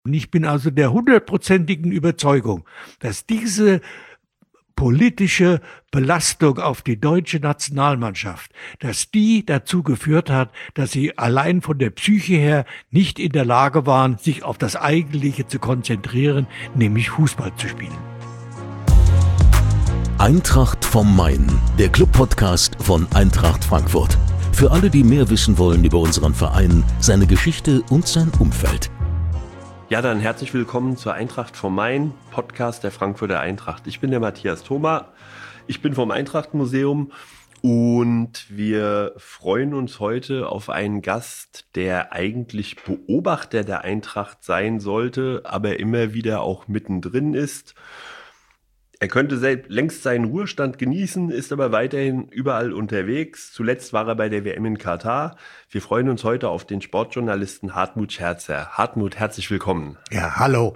Und ich bin also der 100%igen Überzeugung, dass diese politische Belastung auf die deutsche Nationalmannschaft, dass die dazu geführt hat, dass sie allein von der Psyche her nicht in der Lage waren, sich auf das Eigentliche zu konzentrieren, nämlich Fußball zu spielen. Eintracht vom Main, der Club-Podcast von Eintracht Frankfurt. Für alle, die mehr wissen wollen über unseren Verein, seine Geschichte und sein Umfeld. Ja, dann herzlich willkommen zur Eintracht vom Main, Podcast der Frankfurter Eintracht. Ich bin der Matthias Thoma, ich bin vom Eintracht-Museum und wir freuen uns heute auf einen Gast, der eigentlich Beobachter der Eintracht sein sollte, aber immer wieder auch mittendrin ist. Er könnte längst seinen Ruhestand genießen, ist aber weiterhin überall unterwegs. Zuletzt war er bei der WM in Katar. Wir freuen uns heute auf den Sportjournalisten Hartmut Scherzer. Hartmut, herzlich willkommen. Ja, hallo.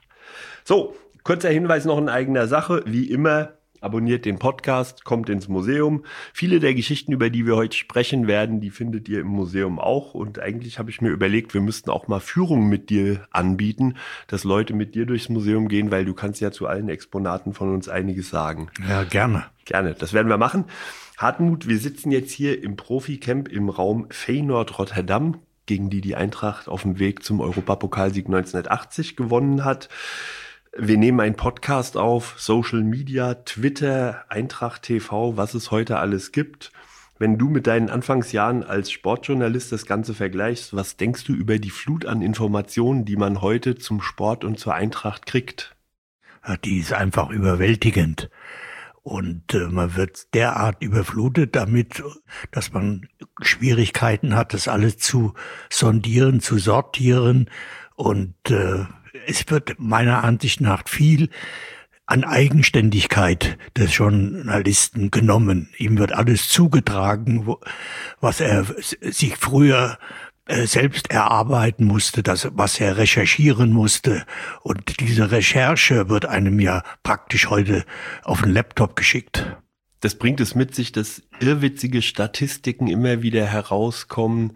So, kurzer Hinweis noch in eigener Sache. Wie immer, abonniert den Podcast, kommt ins Museum. Viele der Geschichten, über die wir heute sprechen werden, die findet ihr im Museum auch. Und eigentlich habe ich mir überlegt, wir müssten auch mal Führungen mit dir anbieten, dass Leute mit dir durchs Museum gehen, weil du kannst ja zu allen Exponaten von uns einiges sagen. Ja, gerne. Gerne, das werden wir machen. Hartmut, wir sitzen jetzt hier im Profi-Camp im Raum Feyenoord Rotterdam, gegen die Eintracht auf dem Weg zum Europapokalsieg 1980 gewonnen hat. Wir nehmen einen Podcast auf, Social Media, Twitter, Eintracht TV, was es heute alles gibt. Wenn du mit deinen Anfangsjahren als Sportjournalist das Ganze vergleichst, was denkst du über die Flut an Informationen, die man heute zum Sport und zur Eintracht kriegt? Ja, die ist einfach überwältigend. Und man wird derart überflutet damit, dass man Schwierigkeiten hat, das alles zu sondieren, zu sortieren. Und es wird meiner Ansicht nach viel an Eigenständigkeit des Journalisten genommen. Ihm wird alles zugetragen, was er sich früher selbst erarbeiten musste, was er recherchieren musste. Und diese Recherche wird einem ja praktisch heute auf den Laptop geschickt. Das bringt es mit sich, dass irrwitzige Statistiken immer wieder herauskommen,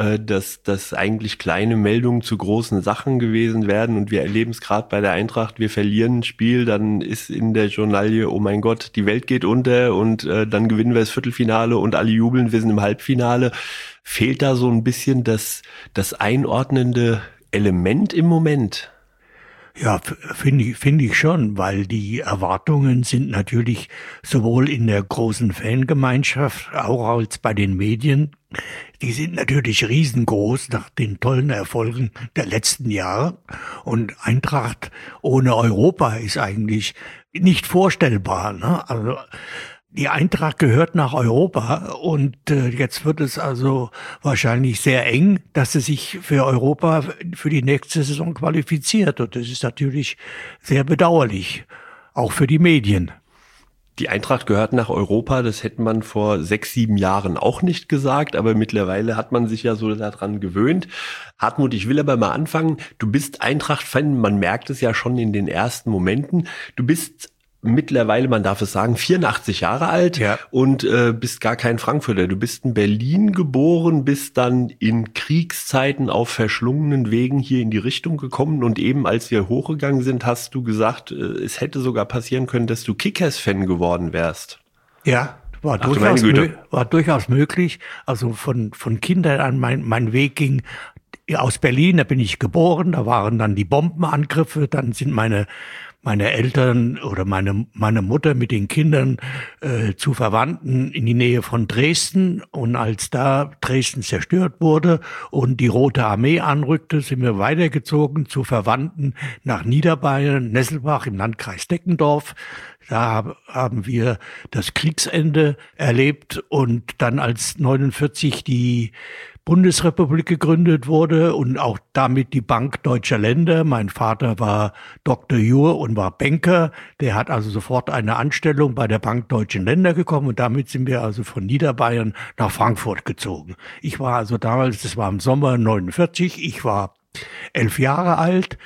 dass eigentlich kleine Meldungen zu großen Sachen gewesen werden. Und wir erleben es gerade bei der Eintracht, wir verlieren ein Spiel, dann ist in der Journalie, oh mein Gott, die Welt geht unter und dann gewinnen wir das Viertelfinale und alle jubeln, wir sind im Halbfinale. Fehlt da so ein bisschen das einordnende Element im Moment? Ja, finde ich schon, weil die Erwartungen sind natürlich sowohl in der großen Fangemeinschaft, auch als bei den Medien, die sind natürlich riesengroß nach den tollen Erfolgen der letzten Jahre. Und Eintracht ohne Europa ist eigentlich nicht vorstellbar, ne? Also die Eintracht gehört nach Europa und jetzt wird es also wahrscheinlich sehr eng, dass sie sich für Europa für die nächste Saison qualifiziert. Und das ist natürlich sehr bedauerlich, auch für die Medien. Die Eintracht gehört nach Europa, das hätte man vor 6, 7 Jahren auch nicht gesagt, aber mittlerweile hat man sich ja so daran gewöhnt. Hartmut, ich will aber mal anfangen. Du bist Eintracht-Fan, man merkt es ja schon in den ersten Momenten. Du bist mittlerweile, man darf es sagen, 84 Jahre alt, ja, und bist gar kein Frankfurter. Du bist in Berlin geboren, bist dann in Kriegszeiten auf verschlungenen Wegen hier in die Richtung gekommen und eben als wir hochgegangen sind, hast du gesagt, es hätte sogar passieren können, dass du Kickers-Fan geworden wärst. Ja, war durchaus möglich. Also von Kindern an mein Weg ging aus Berlin, da bin ich geboren, da waren dann die Bombenangriffe, dann sind meine Eltern oder meine Mutter mit den Kindern zu Verwandten in die Nähe von Dresden. Und als da Dresden zerstört wurde und die Rote Armee anrückte, sind wir weitergezogen zu Verwandten nach Niederbayern, Nesselbach im Landkreis Deckendorf. Da haben wir das Kriegsende erlebt und dann als 1949 die Bundesrepublik gegründet wurde und auch damit die Bank Deutscher Länder. Mein Vater war Dr. Jur und war Banker. Der hat also sofort eine Anstellung bei der Bank Deutschen Länder bekommen und damit sind wir also von Niederbayern nach Frankfurt gezogen. Ich war also damals, das war im Sommer 1949, ich war 11 Jahre alt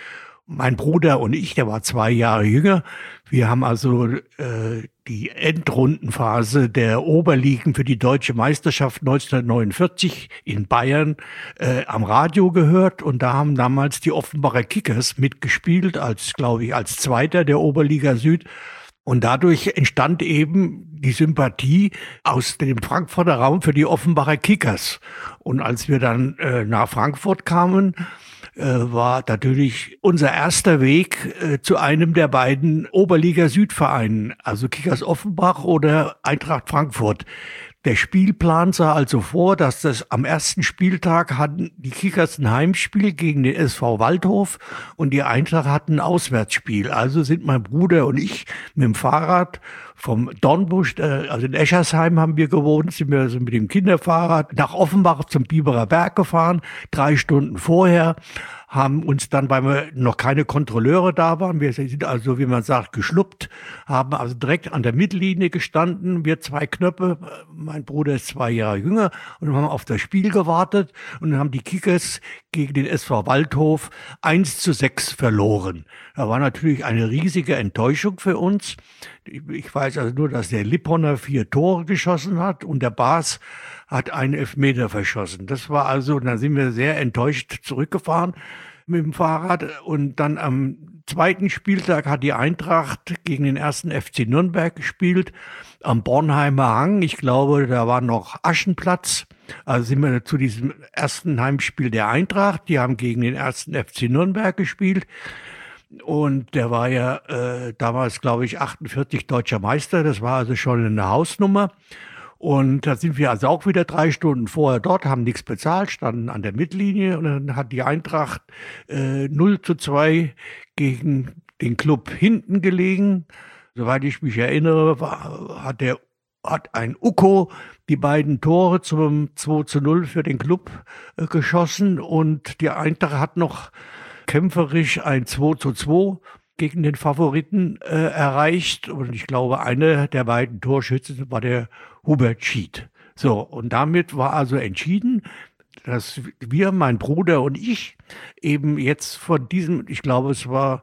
mein Bruder und ich, der war 2 Jahre jünger, wir haben also die Endrundenphase der Oberligen für die Deutsche Meisterschaft 1949 in Bayern am Radio gehört. Und da haben damals die Offenbacher Kickers mitgespielt, glaube ich, als Zweiter der Oberliga Süd. Und dadurch entstand eben die Sympathie aus dem Frankfurter Raum für die Offenbacher Kickers. Und als wir dann nach Frankfurt kamen, war natürlich unser erster Weg zu einem der beiden Oberliga-Südvereinen, also Kickers Offenbach oder Eintracht Frankfurt. Der Spielplan sah also vor, dass das am ersten Spieltag hatten die Kickers ein Heimspiel gegen den SV Waldhof und die Eintracht hatten ein Auswärtsspiel. Also sind mein Bruder und ich mit dem Fahrrad vom Dornbusch, also in Eschersheim haben wir gewohnt, sind wir also mit dem Kinderfahrrad nach Offenbach zum Biberer Berg gefahren, 3 Stunden vorher, haben uns dann, weil wir noch keine Kontrolleure da waren, wir sind also, wie man sagt, geschluppt, haben also direkt an der Mittellinie gestanden, wir 2 Knöpfe, mein Bruder ist 2 Jahre jünger, und haben auf das Spiel gewartet und dann haben die Kickers gegen den SV Waldhof 1:6 verloren. Da war natürlich eine riesige Enttäuschung für uns. Ich weiß also nur, dass der Lipponner 4 Tore geschossen hat und der Baas hat einen Elfmeter verschossen. Das war also, dann sind wir sehr enttäuscht zurückgefahren mit dem Fahrrad. Und dann am zweiten Spieltag hat die Eintracht gegen den 1. FC Nürnberg gespielt, am Bornheimer Hang. Ich glaube, da war noch Aschenplatz. Also sind wir zu diesem ersten Heimspiel der Eintracht. Die haben gegen den 1. FC Nürnberg gespielt. Und der war ja damals, glaube ich, 48 deutscher Meister. Das war also schon eine Hausnummer. Und da sind wir also auch wieder 3 Stunden vorher dort, haben nichts bezahlt, standen an der Mittellinie. Und dann hat die Eintracht 0:2 gegen den Club hinten gelegen. Soweit ich mich erinnere, hat ein Uko die beiden Tore zum 2:0 für den Club geschossen. Und die Eintracht hat noch kämpferisch ein 2:2 gegen den Favoriten erreicht. Und ich glaube, einer der beiden Torschützen war der Hubert Schied. So, und damit war also entschieden, dass wir, mein Bruder und ich, eben jetzt von diesem, ich glaube, es war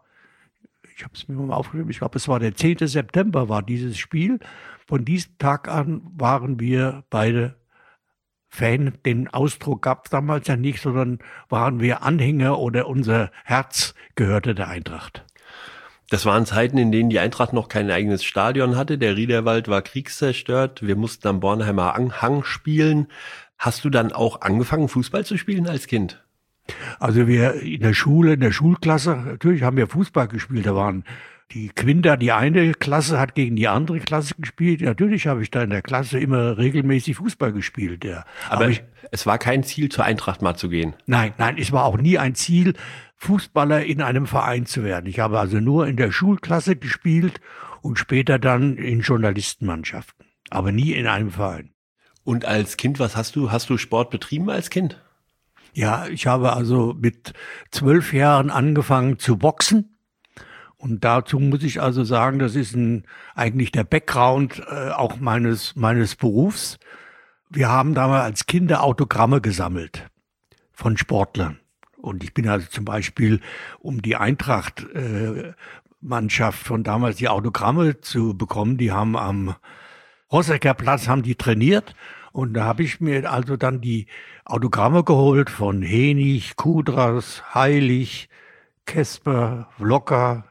der 10. September war dieses Spiel. Von diesem Tag an waren wir beide Fan. Den Ausdruck gab es damals ja nicht, sondern waren wir Anhänger oder unser Herz gehörte der Eintracht. Das waren Zeiten, in denen die Eintracht noch kein eigenes Stadion hatte. Der Riederwald war kriegszerstört. Wir mussten am Bornheimer Hang spielen. Hast du dann auch angefangen, Fußball zu spielen als Kind? Also wir in der Schulklasse, natürlich haben wir Fußball gespielt. Da waren die Quinter, die eine Klasse hat gegen die andere Klasse gespielt. Natürlich habe ich da in der Klasse immer regelmäßig Fußball gespielt. Ja. Aber es war kein Ziel, zur Eintracht mal zu gehen? Nein, es war auch nie ein Ziel, Fußballer in einem Verein zu werden. Ich habe also nur in der Schulklasse gespielt und später dann in Journalistenmannschaften, aber nie in einem Verein. Und als Kind, was hast du Sport betrieben als Kind? Ja, ich habe also mit 12 Jahren angefangen zu boxen. Und dazu muss ich also sagen, das ist eigentlich der Background auch meines Berufs. Wir haben damals als Kinder Autogramme gesammelt von Sportlern. Und ich bin also zum Beispiel, um die Eintracht-Mannschaft von damals die Autogramme zu bekommen, die haben am Rossecker Platz haben die trainiert. Und da habe ich mir also dann die Autogramme geholt von Hennig, Kudras, Heilig, Kesper, Vlocker,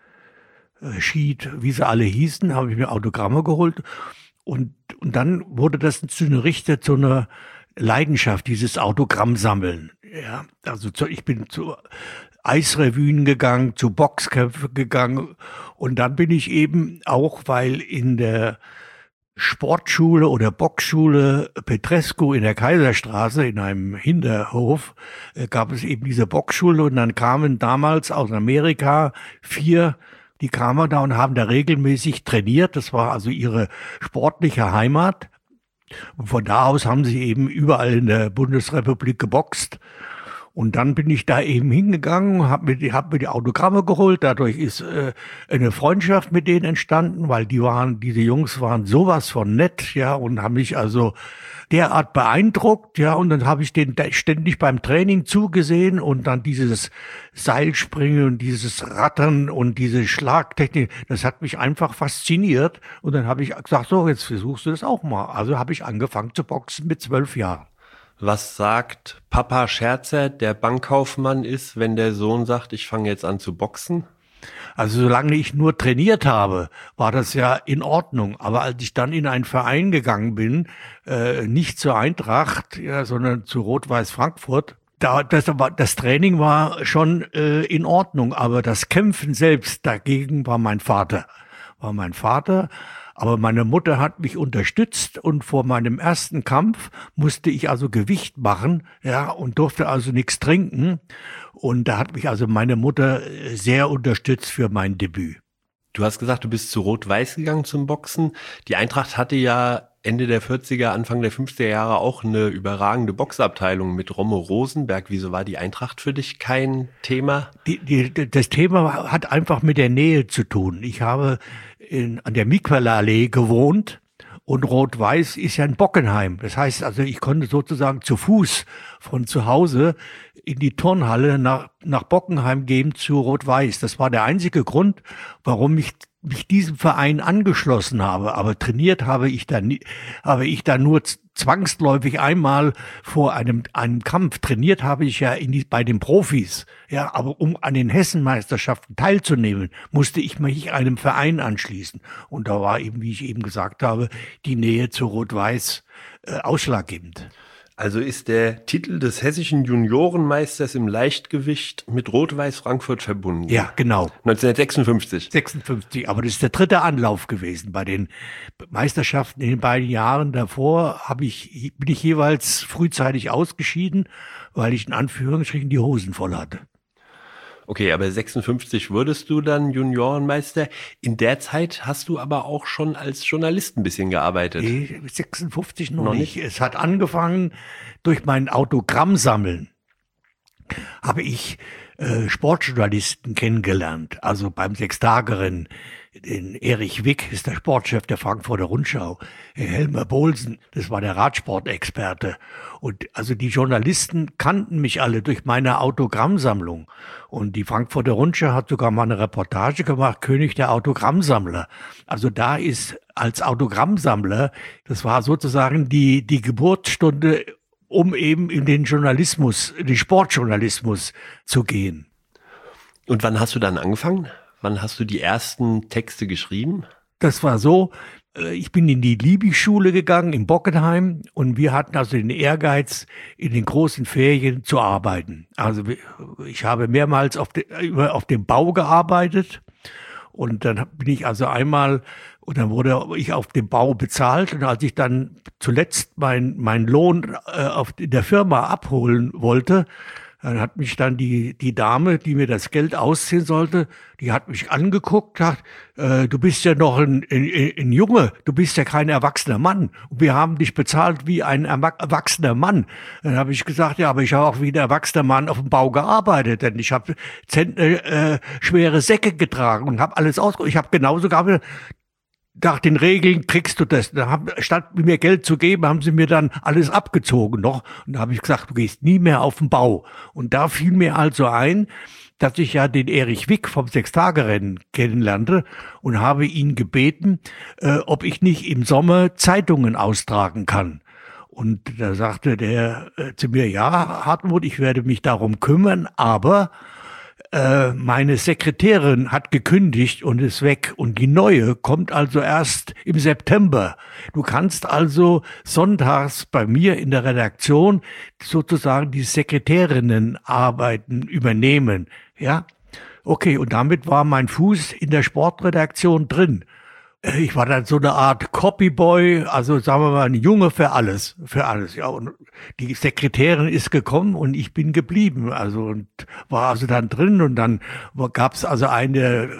Schied, wie sie alle hießen, habe ich mir Autogramme geholt. Und dann wurde das zu einer Leidenschaft, dieses Autogrammsammeln. Ja, also ich bin zu Eisrevuen gegangen, zu Boxkämpfen gegangen. Und dann bin ich eben auch, weil in der Sportschule oder Boxschule Petrescu in der Kaiserstraße in einem Hinterhof gab es eben diese Boxschule. Und dann kamen damals aus Amerika 4, die kamen da und haben da regelmäßig trainiert. Das war also ihre sportliche Heimat. Und von da aus haben sie eben überall in der Bundesrepublik geboxt. Und dann bin ich da eben hingegangen, hab mir die Autogramme geholt. Dadurch ist eine Freundschaft mit denen entstanden, weil diese Jungs waren sowas von nett, ja, und haben mich also derart beeindruckt, ja, und dann habe ich denen ständig beim Training zugesehen und dann dieses Seilspringen und dieses Rattern und diese Schlagtechnik, das hat mich einfach fasziniert. Und dann habe ich gesagt, so, jetzt versuchst du das auch mal. Also habe ich angefangen zu boxen mit 12 Jahren. Was sagt Papa Scherzer, der Bankkaufmann ist, wenn der Sohn sagt, ich fange jetzt an zu boxen? Also solange ich nur trainiert habe, war das ja in Ordnung. Aber als ich dann in einen Verein gegangen bin, nicht zur Eintracht, ja, sondern zu Rot-Weiß Frankfurt, das Training war schon in Ordnung. Aber das Kämpfen selbst dagegen war mein Vater. Aber meine Mutter hat mich unterstützt und vor meinem ersten Kampf musste ich also Gewicht machen, ja, und durfte also nichts trinken. Und da hat mich also meine Mutter sehr unterstützt für mein Debüt. Du hast gesagt, du bist zu Rot-Weiß gegangen zum Boxen. Die Eintracht hatte ja Ende der 40er, Anfang der 50er Jahre auch eine überragende Boxabteilung mit Romme Rosenberg. Wieso war die Eintracht für dich kein Thema? Das Thema hat einfach mit der Nähe zu tun. Ich habe an der Miquelallee gewohnt und Rot-Weiß ist ja in Bockenheim. Das heißt also, ich konnte sozusagen zu Fuß von zu Hause in die Turnhalle nach Bockenheim gehen zu Rot-Weiß. Das war der einzige Grund, warum ich mich diesem Verein angeschlossen habe. Aber trainiert habe ich da nur zwangsläufig einmal vor einem Kampf. Trainiert habe ich ja bei den Profis. Ja, aber um an den Hessenmeisterschaften teilzunehmen, musste ich mich einem Verein anschließen. Und da war eben, wie ich eben gesagt habe, die Nähe zu Rot-Weiß ausschlaggebend. Also ist der Titel des hessischen Juniorenmeisters im Leichtgewicht mit Rot-Weiß Frankfurt verbunden? Ja, genau. 1956. 56, aber das ist der dritte Anlauf gewesen. Bei den Meisterschaften in den beiden Jahren davor bin ich jeweils frühzeitig ausgeschieden, weil ich in Anführungsstrichen die Hosen voll hatte. Okay, aber 56 wurdest du dann Juniorenmeister. In der Zeit hast du aber auch schon als Journalist ein bisschen gearbeitet. Nee, 56 noch nicht. Es hat angefangen durch mein Autogrammsammeln. Habe ich Sportjournalisten kennengelernt. Also beim Sechstagerennen. Den Erich Wick ist der Sportchef der Frankfurter Rundschau. Helmer Bohlsen, das war der Radsportexperte. Und also die Journalisten kannten mich alle durch meine Autogrammsammlung. Und die Frankfurter Rundschau hat sogar mal eine Reportage gemacht, König der Autogrammsammler. Also da ist als Autogrammsammler, das war sozusagen die Geburtsstunde, um eben in den Sportjournalismus zu gehen. Und wann hast du dann angefangen? Wann hast du die ersten Texte geschrieben? Das war so, ich bin in die Liebig-Schule gegangen in Bockenheim und wir hatten also den Ehrgeiz, in den großen Ferien zu arbeiten. Also ich habe mehrmals auf dem Bau gearbeitet und dann bin ich also einmal, und dann wurde ich auf dem Bau bezahlt und als ich dann zuletzt mein Lohn in der Firma abholen wollte, dann hat mich dann die Dame, die mir das Geld ausziehen sollte, die hat mich angeguckt, sagt, du bist ja noch ein Junge, du bist ja kein erwachsener Mann. Und wir haben dich bezahlt wie ein erwachsener Mann. Dann habe ich gesagt, ja, aber ich habe auch wie ein erwachsener Mann auf dem Bau gearbeitet, denn ich habe schwere Säcke getragen und habe alles ausgeholt. Ich habe genauso gearbeitet. Nach den Regeln kriegst du das. Statt mir Geld zu geben, haben sie mir dann alles abgezogen noch. Und da habe ich gesagt, du gehst nie mehr auf den Bau. Und da fiel mir also ein, dass ich ja den Erich Wick vom Sechstagerennen kennenlernte und habe ihn gebeten, ob ich nicht im Sommer Zeitungen austragen kann. Und da sagte der zu mir, ja, Hartmut, ich werde mich darum kümmern, aber meine Sekretärin hat gekündigt und ist weg und die neue kommt also erst im September. Du kannst also sonntags bei mir in der Redaktion sozusagen die Sekretärinnenarbeiten übernehmen, ja? Okay, und damit war mein Fuß in der Sportredaktion drin. Ich war dann so eine Art Copyboy, also sagen wir mal ein Junge für alles, ja. Und die Sekretärin ist gekommen und ich bin geblieben, also und war also dann drin und dann gab's also eine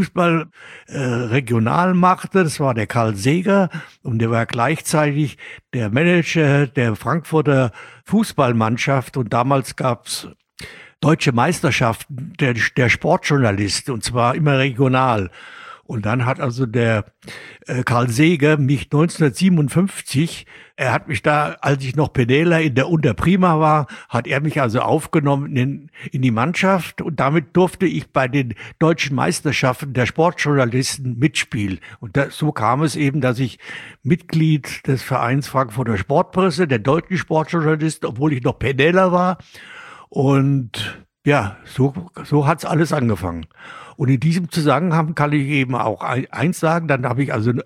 Fußball Regionalmachte, das war der Karl Seeger und der war gleichzeitig der Manager der Frankfurter Fußballmannschaft und damals gab's Deutsche Meisterschaften der Sportjournalist, und zwar immer regional. Und dann hat also der Karl Seeger mich 1957, er hat mich da, als ich noch Penela in der Unterprima war, hat er mich also aufgenommen in die Mannschaft, und damit durfte ich bei den deutschen Meisterschaften der Sportjournalisten mitspielen. Und so kam es eben, dass ich Mitglied des Vereins Frankfurter Sportpresse, der deutschen Sportjournalisten, obwohl ich noch Penela war. Und ja, so hat's alles angefangen. Und in diesem Zusammenhang kann ich eben auch eins sagen, dann habe ich also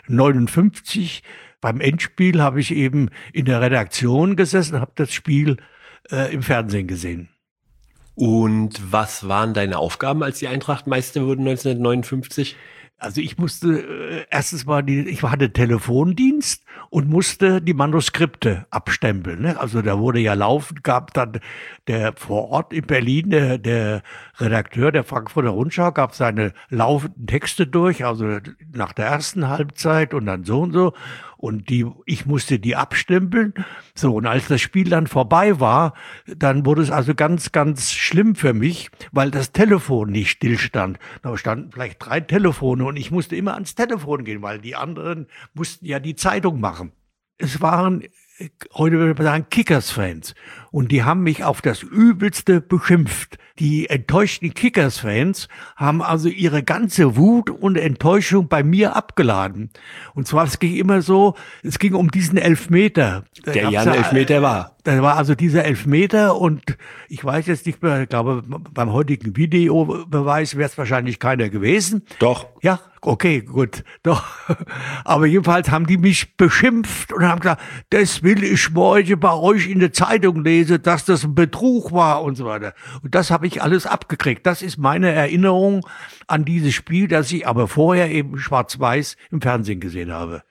59 beim Endspiel habe ich eben in der Redaktion gesessen, habe das Spiel im Fernsehen gesehen. Und was waren deine Aufgaben, als die Eintracht Meister wurde 1959? Also ich musste erstens mal, ich hatte Telefondienst und musste die Manuskripte abstempeln. Ne? Also da wurde ja laufend, gab dann der vor Ort in Berlin, der Redakteur der Frankfurter Rundschau, gab seine laufenden Texte durch, also nach der ersten Halbzeit und dann so und so. Und ich musste die abstempeln. So, und als das Spiel dann vorbei war, dann wurde es also ganz, ganz schlimm für mich, weil das Telefon nicht stillstand. Da standen vielleicht 3 Telefone und ich musste immer ans Telefon gehen, weil die anderen mussten ja die Zeitung machen. Es waren, heute würde man sagen, Kickers-Fans. Und die haben mich auf das Übelste beschimpft. Die enttäuschten Kickers-Fans haben also ihre ganze Wut und Enttäuschung bei mir abgeladen. Und zwar, es ging immer so, es ging um diesen Elfmeter. Der ja ein Elfmeter war. Da war also dieser Elfmeter, und ich weiß jetzt nicht mehr, ich glaube, beim heutigen Videobeweis wäre es wahrscheinlich keiner gewesen. Doch. Ja, okay, gut, doch. Aber jedenfalls haben die mich beschimpft und haben gesagt, das will ich morgen bei euch in der Zeitung lesen, dass das ein Betrug war und so weiter. Und das habe ich alles abgekriegt. Das ist meine Erinnerung an dieses Spiel, das ich aber vorher eben schwarz-weiß im Fernsehen gesehen habe.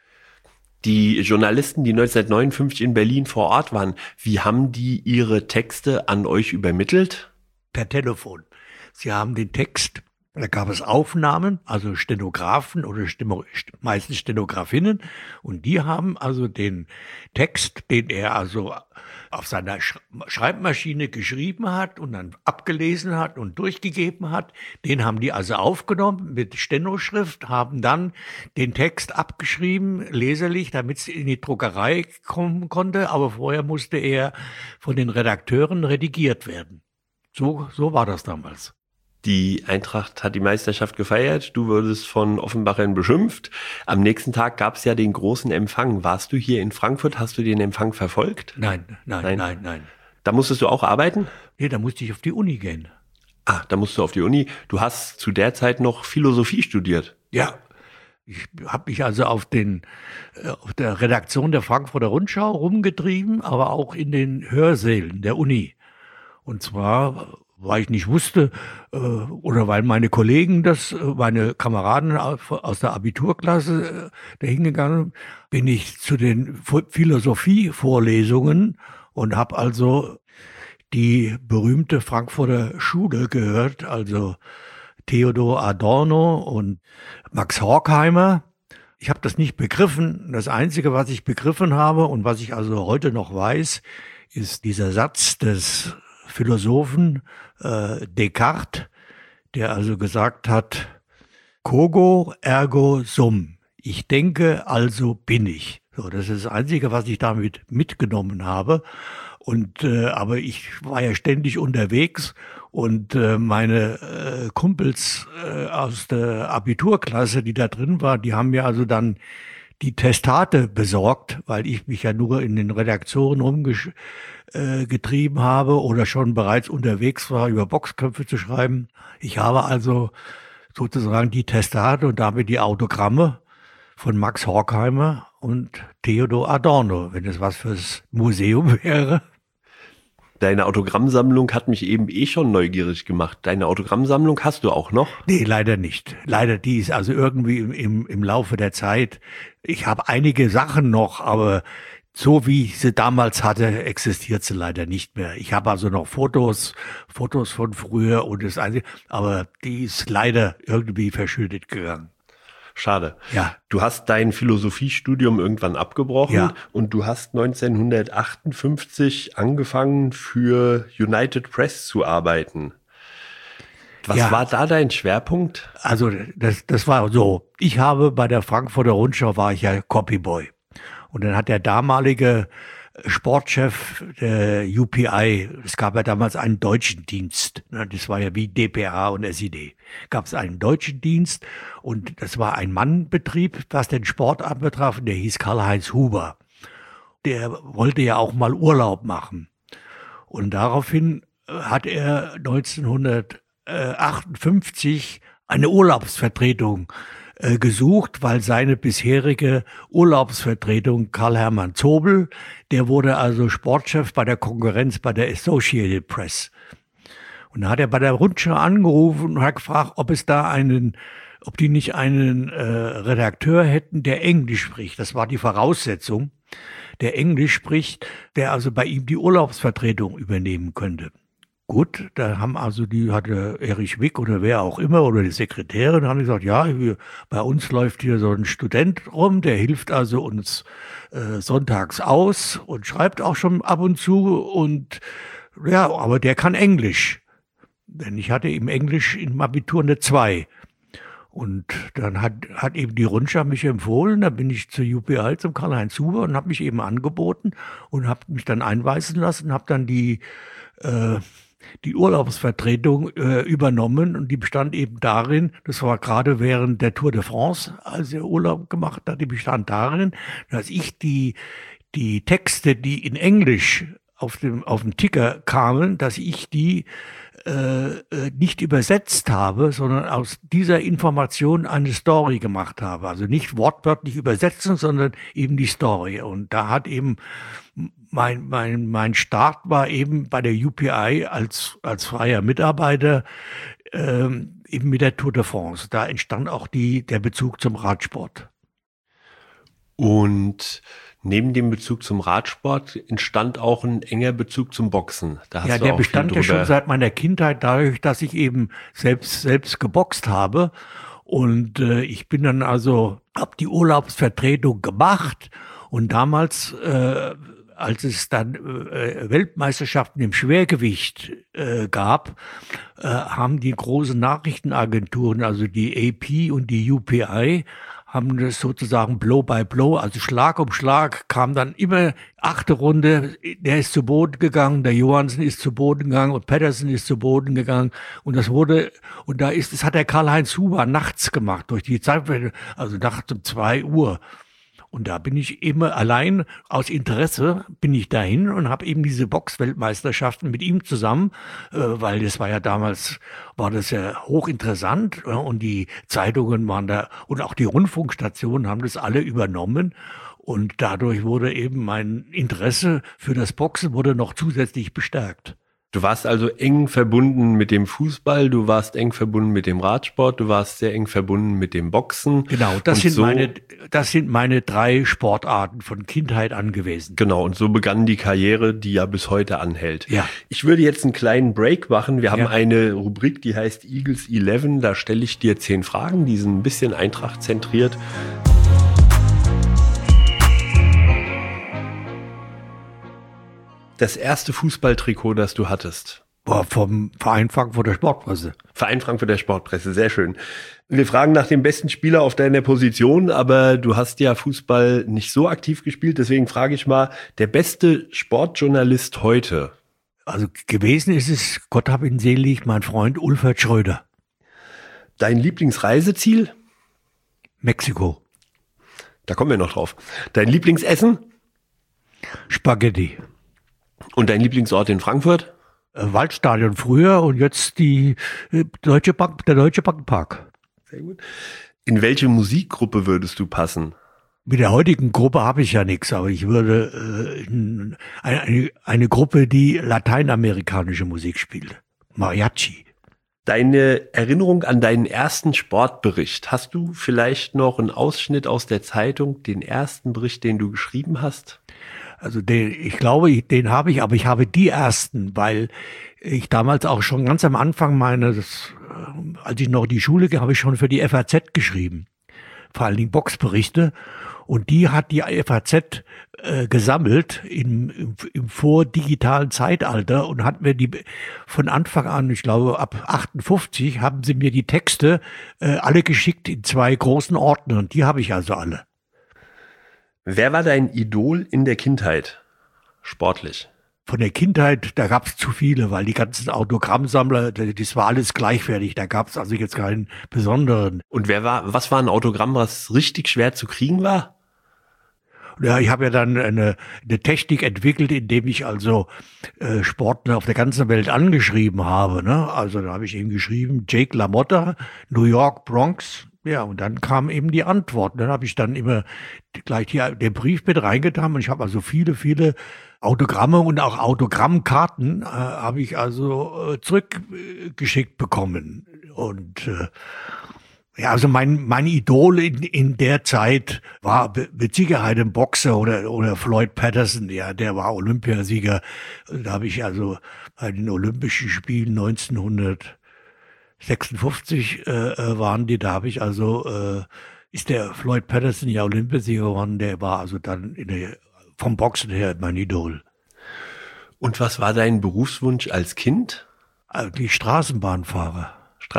Die Journalisten, die 1959 in Berlin vor Ort waren, wie haben die ihre Texte an euch übermittelt? Per Telefon. Sie haben den Text, da gab es Aufnahmen, also Stenografen oder meistens Stenografinnen, und die haben also den Text, den er also auf seiner Schreibmaschine geschrieben hat und dann abgelesen hat und durchgegeben hat, den haben die also aufgenommen mit Stenoschrift, haben dann den Text abgeschrieben, leserlich, damit es in die Druckerei kommen konnte, aber vorher musste er von den Redakteuren redigiert werden. So war das damals. Die Eintracht hat die Meisterschaft gefeiert, du wurdest von Offenbachern beschimpft. Am nächsten Tag gab es ja den großen Empfang. Warst du hier in Frankfurt? Hast du den Empfang verfolgt? Nein. Da musstest du auch arbeiten? Nee, da musste ich auf die Uni gehen. Ah, da musst du auf die Uni. Du hast zu der Zeit noch Philosophie studiert. Ja, ich habe mich also auf der Redaktion der Frankfurter Rundschau rumgetrieben, aber auch in den Hörsälen der Uni. Und zwar, weil ich nicht wusste, oder weil meine Kollegen meine Kameraden aus der Abiturklasse da hingegangen, bin ich zu den Philosophie-Vorlesungen und habe also die berühmte Frankfurter Schule gehört, also Theodor Adorno und Max Horkheimer. Ich habe das nicht begriffen. Das Einzige, was ich begriffen habe und was ich also heute noch weiß, ist dieser Satz des Philosophen Descartes, der also gesagt hat, Cogito ergo sum. Ich denke, also bin ich. So, das ist das Einzige, was ich damit mitgenommen habe. Und aber ich war ja ständig unterwegs, und meine Kumpels aus der Abiturklasse, die da drin waren, die haben mir also dann die Testate besorgt, weil ich mich ja nur in den Redaktionen rumgetrieben habe oder schon bereits unterwegs war, über Boxköpfe zu schreiben. Ich habe also sozusagen die Testate und damit die Autogramme von Max Horkheimer und Theodor Adorno, wenn es was fürs Museum wäre. Deine Autogrammsammlung hat mich eben schon neugierig gemacht. Deine Autogrammsammlung hast du auch noch? Nee, leider nicht. Leider, die ist also irgendwie im Laufe der Zeit. Ich habe einige Sachen noch, aber so wie ich sie damals hatte, existiert sie leider nicht mehr. Ich habe also noch Fotos von früher und das Einzige, aber die ist leider irgendwie verschüttet gegangen. Schade. Ja. Du hast dein Philosophiestudium irgendwann abgebrochen, ja, und du hast 1958 angefangen, für United Press zu arbeiten. Was war da dein Schwerpunkt? Also das war so. Ich habe bei der Frankfurter Rundschau war ich ja Copyboy. Und dann hat der damalige Sportchef der UPI, es gab ja damals einen deutschen Dienst, das war ja wie dpa und SID, gab es einen deutschen Dienst, und das war ein Mannbetrieb, was den Sport anbetraf, der hieß Karl-Heinz Huber. Der wollte ja auch mal Urlaub machen. Und daraufhin hat er 1958 eine Urlaubsvertretung gesucht, weil seine bisherige Urlaubsvertretung Karl-Hermann Zobel, der wurde also Sportchef bei der Konkurrenz bei der Associated Press. Und da hat er bei der Rundschau angerufen und hat gefragt, ob die nicht einen Redakteur hätten, der Englisch spricht. Das war die Voraussetzung, der Englisch spricht, der also bei ihm die Urlaubsvertretung übernehmen könnte. Gut, da hatte Erich Wick oder wer auch immer oder die Sekretärin, haben gesagt, ja, bei uns läuft hier so ein Student rum, der hilft also uns sonntags aus und schreibt auch schon ab und zu, und ja, aber der kann Englisch. Denn ich hatte im Englisch im Abitur eine 2. Und dann hat eben die Rundschau mich empfohlen, da bin ich zur UPI, zum Karl-Heinz Huber, und habe mich eben angeboten und habe mich dann einweisen lassen, habe dann die Urlaubsvertretung übernommen, und die bestand eben darin, das war gerade während der Tour de France, als er Urlaub gemacht hat, die bestand darin, dass ich die Texte, die in Englisch auf dem Ticker kamen, dass ich die nicht übersetzt habe, sondern aus dieser Information eine Story gemacht habe. Also nicht wortwörtlich übersetzen, sondern eben die Story. Und da hat eben mein Start war eben bei der UPI als freier Mitarbeiter eben mit der Tour de France. Da entstand auch der Bezug zum Radsport. Und neben dem Bezug zum Radsport entstand auch ein enger Bezug zum Boxen. Ja, der bestand ja schon seit meiner Kindheit dadurch, dass ich eben selbst geboxt habe. Und ich bin dann also, hab die Urlaubsvertretung gemacht, und damals, als es dann Weltmeisterschaften im Schwergewicht gab, haben die großen Nachrichtenagenturen, also die AP und die UPI, haben das sozusagen Blow by Blow, also Schlag um Schlag, kam dann immer 8. Runde, der ist zu Boden gegangen, der Johansen ist zu Boden gegangen und Patterson ist zu Boden gegangen, und das hat der Karl-Heinz Huber nachts gemacht, durch die Zeit, also nachts um 2 Uhr. Und da bin ich immer allein aus Interesse bin ich dahin und habe eben diese Boxweltmeisterschaften mit ihm zusammen, weil das war ja damals, war das ja hochinteressant, und die Zeitungen waren da und auch die Rundfunkstationen haben das alle übernommen, und dadurch wurde eben mein Interesse für das Boxen wurde noch zusätzlich bestärkt. Du warst also eng verbunden mit dem Fußball, du warst eng verbunden mit dem Radsport, du warst sehr eng verbunden mit dem Boxen. Genau, das sind meine 3 Sportarten von Kindheit an gewesen. Genau, und so begann die Karriere, die ja bis heute anhält. Ja. Ich würde jetzt einen kleinen Break machen. Wir haben eine Rubrik, die heißt Eagles 11. Da stelle ich dir 10 Fragen, die sind ein bisschen Eintracht zentriert. Das erste Fußballtrikot, das du hattest? War vom Verein Frankfurter Sportpresse. Verein Frankfurter Sportpresse, sehr schön. Wir fragen nach dem besten Spieler auf deiner Position, aber du hast ja Fußball nicht so aktiv gespielt, deswegen frage ich mal, der beste Sportjournalist heute? Also gewesen ist es, Gott hab ihn selig, mein Freund Ulfert Schröder. Dein Lieblingsreiseziel? Mexiko. Da kommen wir noch drauf. Dein Lieblingsessen? Spaghetti. Und dein Lieblingsort in Frankfurt? Waldstadion früher und jetzt der Deutsche Bankenpark. Sehr gut. In welche Musikgruppe würdest du passen? Mit der heutigen Gruppe habe ich ja nichts, aber ich würde eine Gruppe, die lateinamerikanische Musik spielt. Mariachi. Deine Erinnerung an deinen ersten Sportbericht. Hast du vielleicht noch einen Ausschnitt aus der Zeitung, den ersten Bericht, den du geschrieben hast? Also ich glaube, den habe ich, aber ich habe die ersten, weil ich damals auch schon ganz am Anfang als ich noch die Schule habe ich schon für die FAZ geschrieben. vor allen Dingen Boxberichte. Und die hat die FAZ gesammelt im vordigitalen Zeitalter und hat mir die von Anfang an, ich glaube ab 58, haben sie mir die Texte alle geschickt in 2 großen Ordnern. Die habe ich also alle. Wer war dein Idol in der Kindheit, sportlich? Von der Kindheit, da gab es zu viele, weil die ganzen Autogrammsammler, das war alles gleichwertig. Da gab es also jetzt keinen besonderen. Und was war ein Autogramm, was richtig schwer zu kriegen war? Ja, ich habe ja dann eine Technik entwickelt, indem ich also Sportler auf der ganzen Welt angeschrieben habe. Ne? Also da habe ich eben geschrieben, Jake LaMotta, New York, Bronx. Ja, und dann kam eben die Antwort. Dann habe ich dann immer gleich hier den Brief mit reingetan und ich habe also viele Autogramme und auch Autogrammkarten habe ich also zurückgeschickt bekommen. Und ja, also mein Idol in der Zeit war mit Sicherheit ein Boxer oder Floyd Patterson, ja, der war Olympiasieger. Da habe ich also bei den Olympischen Spielen 1956 waren die, da habe ich also ist der Floyd Patterson ja Olympiasieger geworden, der war also dann vom Boxen her mein Idol. Und was war dein Berufswunsch als Kind? Also die Straßenbahnfahrer.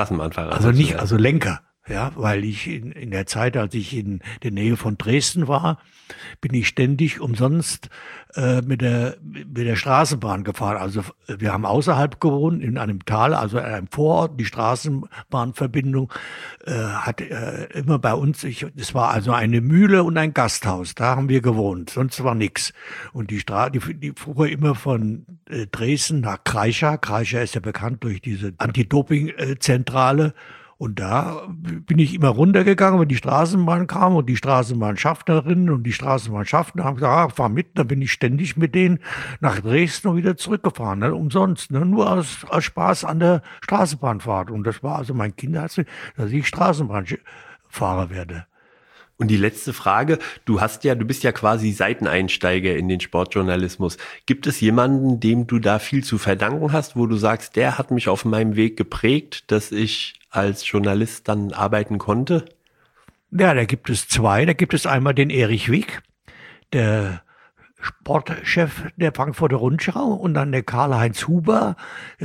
Also Lenker. Ja, weil ich in der Zeit, als ich in der Nähe von Dresden war, bin ich ständig umsonst mit der Straßenbahn gefahren. Also wir haben außerhalb gewohnt, in einem Tal, also in einem Vorort. Die Straßenbahnverbindung hat immer bei uns, es war also eine Mühle und ein Gasthaus. Da haben wir gewohnt, sonst war nichts. Und die fuhr immer von Dresden nach Kreischa. Kreischa ist ja bekannt durch diese Anti-Doping-Zentrale. Und da bin ich immer runtergegangen, wenn die Straßenbahn kam und die Straßenbahnschaffnerinnen und die Straßenbahnschaffner haben gesagt, fahr mit. Dann bin ich ständig mit denen nach Dresden und wieder zurückgefahren, ne? Umsonst, ne? Nur aus Spaß an der Straßenbahnfahrt. Und das war also mein Kinderherz, dass ich Straßenbahnfahrer werde. Und die letzte Frage, du bist ja quasi Seiteneinsteiger in den Sportjournalismus. Gibt es jemanden, dem du da viel zu verdanken hast, wo du sagst, der hat mich auf meinem Weg geprägt, dass ich als Journalist dann arbeiten konnte? Ja, da gibt es 2. Da gibt es einmal den Erich Wick, der Sportchef der Frankfurter Rundschau, und dann der Karl-Heinz Huber,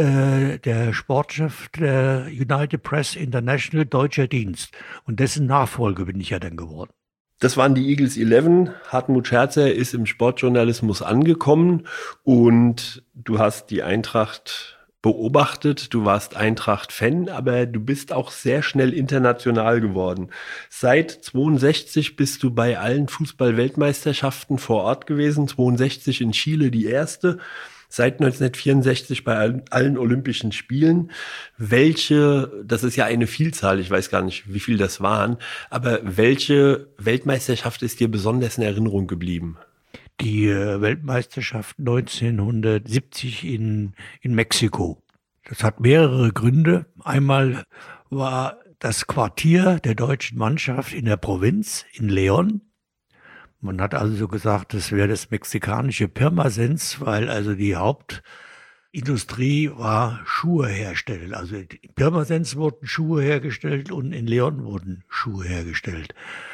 der Sportchef der United Press International Deutscher Dienst. Und dessen Nachfolger bin ich ja dann geworden. Das waren die Eagles 11. Hartmut Scherzer ist im Sportjournalismus angekommen und du hast die Eintracht beobachtet, du warst Eintracht-Fan, aber du bist auch sehr schnell international geworden. Seit 62 bist du bei allen Fußball-Weltmeisterschaften vor Ort gewesen, 62 in Chile die erste, seit 1964 bei allen Olympischen Spielen. Das ist ja eine Vielzahl, ich weiß gar nicht, wie viel das waren, aber welche Weltmeisterschaft ist dir besonders in Erinnerung geblieben? Die Weltmeisterschaft 1970 in Mexiko. Das hat mehrere Gründe. Einmal war das Quartier der deutschen Mannschaft in der Provinz, in León. Man hat also so gesagt, das wäre das mexikanische Pirmasens, weil also die Hauptindustrie war Schuhe herstellen. Also in Pirmasens wurden Schuhe hergestellt und in León wurden Schuhe hergestellt.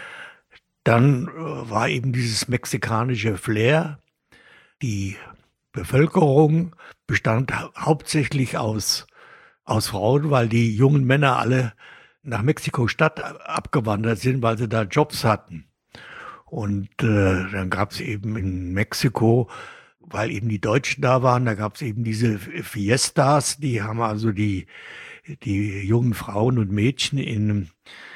Dann war eben dieses mexikanische Flair. Die Bevölkerung bestand hauptsächlich aus Frauen, weil die jungen Männer alle nach Mexiko-Stadt abgewandert sind, weil sie da Jobs hatten. Und dann gab es eben in Mexiko, weil eben die Deutschen da waren, da gab es eben diese Fiestas, die haben also die jungen Frauen und Mädchen in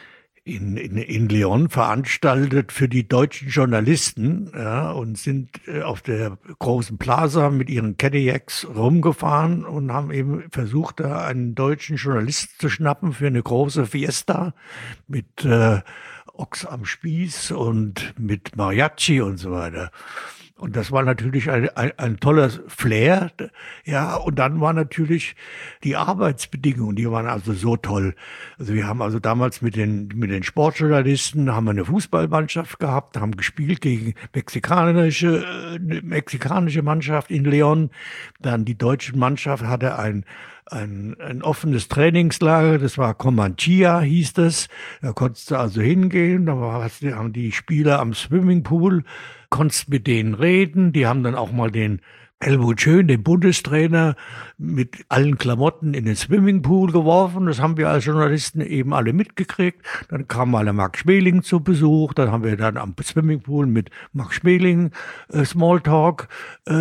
León veranstaltet für die deutschen Journalisten, ja, und sind auf der großen Plaza mit ihren Cadillacs rumgefahren und haben eben versucht, da einen deutschen Journalisten zu schnappen für eine große Fiesta mit Ochs am Spieß und mit Mariachi und so weiter. Und das war natürlich ein toller Flair, ja. Und dann waren natürlich die Arbeitsbedingungen, die waren also so toll. Also wir haben also damals mit den Sportjournalisten haben wir eine Fußballmannschaft gehabt, haben gespielt gegen mexikanische Mannschaft in León. Dann die deutsche Mannschaft hatte ein ein offenes Trainingslager, das war Comanchia, hieß das. Da konntest du also hingehen, da haben die Spieler am Swimmingpool, konntest mit denen reden, die haben dann auch mal den Helmut Schön, den Bundestrainer, mit allen Klamotten in den Swimmingpool geworfen. Das haben wir als Journalisten eben alle mitgekriegt. Dann kam mal der Max Schmeling zu Besuch. Dann haben wir dann am Swimmingpool mit Max Schmeling Smalltalk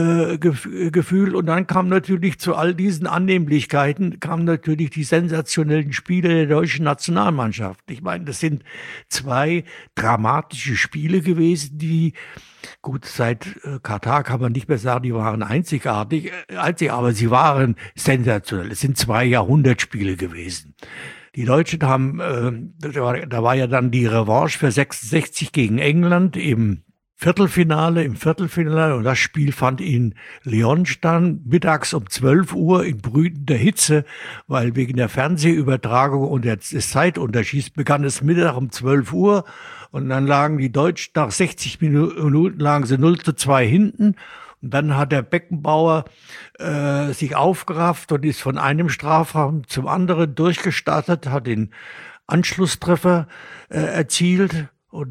gefühlt. Und dann kam natürlich zu all diesen Annehmlichkeiten, kamen natürlich die sensationellen Spiele der deutschen Nationalmannschaft. Ich meine, das sind 2 dramatische Spiele gewesen, die gut, seit Katar kann man nicht mehr sagen, die waren einzigartig, aber sie waren sensationell. Es sind 2 Jahrhundertspiele gewesen. Die Deutschen haben, da war ja dann die Revanche für 66 gegen England im Viertelfinale, und das Spiel fand in Lyon statt, mittags um 12 Uhr in brütender Hitze, weil wegen der Fernsehübertragung und des Zeitunterschieds begann es Mittag um 12 Uhr und dann lagen die Deutschen, nach 60 Minuten lagen sie 0:2 hinten. Und dann hat der Beckenbauer sich aufgerafft und ist von einem Strafraum zum anderen durchgestartet, hat den Anschlusstreffer erzielt. Und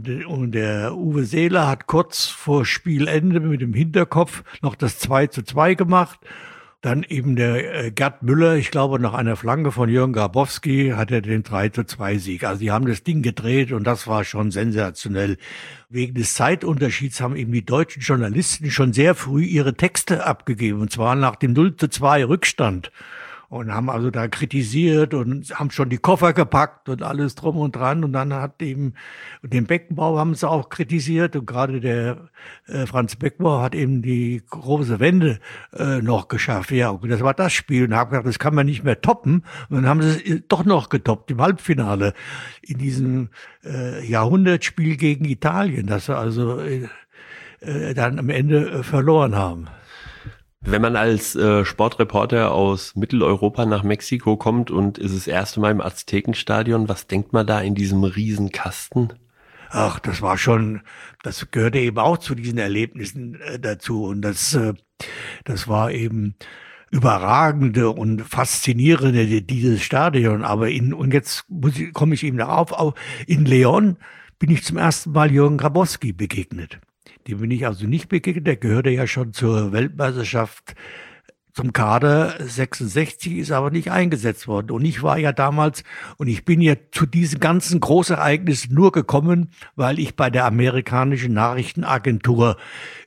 der Uwe Seeler hat kurz vor Spielende mit dem Hinterkopf noch das 2:2 gemacht. Dann eben der Gerd Müller, ich glaube nach einer Flanke von Jürgen Grabowski, hat er den 3:2 Sieg. Also die haben das Ding gedreht und das war schon sensationell. Wegen des Zeitunterschieds haben eben die deutschen Journalisten schon sehr früh ihre Texte abgegeben, und zwar nach dem 0:2 Rückstand. Und haben also da kritisiert und haben schon die Koffer gepackt und alles drum und dran. Und dann hat eben den Beckenbauer haben sie auch kritisiert. Und gerade der Franz Beckenbauer hat eben die große Wende noch geschafft. Ja, und das war das Spiel. Und haben gesagt, das kann man nicht mehr toppen. Und dann haben sie es doch noch getoppt im Halbfinale in diesem Jahrhundertspiel gegen Italien, das sie also dann am Ende verloren haben. Wenn man als Sportreporter aus Mitteleuropa nach Mexiko kommt und ist das erste Mal im Aztekenstadion, was denkt man da in diesem Riesenkasten? Ach, das gehörte eben auch zu diesen Erlebnissen dazu. Und das war eben überragende und faszinierende, dieses Stadion. Aber jetzt komme ich eben darauf, auch in León bin ich zum ersten Mal Jürgen Grabowski begegnet. Dem bin ich also nicht begegnet, der gehörte ja schon zur Weltmeisterschaft zum Kader 66, ist aber nicht eingesetzt worden. Und ich war ja damals, und ich bin ja zu diesen ganzen Großereignissen nur gekommen, weil ich bei der amerikanischen Nachrichtenagentur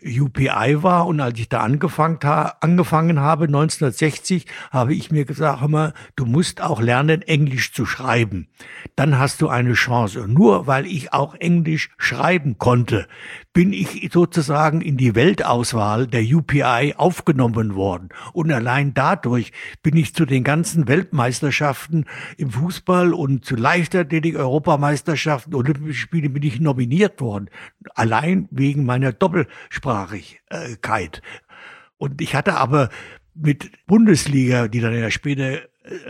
UPI war. Und als ich da angefangen habe, 1960, habe ich mir gesagt, hör mal, du musst auch lernen, Englisch zu schreiben. Dann hast du eine Chance. Und nur weil ich auch Englisch schreiben konnte, bin ich sozusagen in die Weltauswahl der UPI aufgenommen worden. Und allein dadurch bin ich zu den ganzen Weltmeisterschaften im Fußball und zu Leichtathletik, Europameisterschaften, Olympische Spiele bin ich nominiert worden. Allein wegen meiner Doppelsprachigkeit. Und ich hatte aber mit Bundesliga, die dann ja später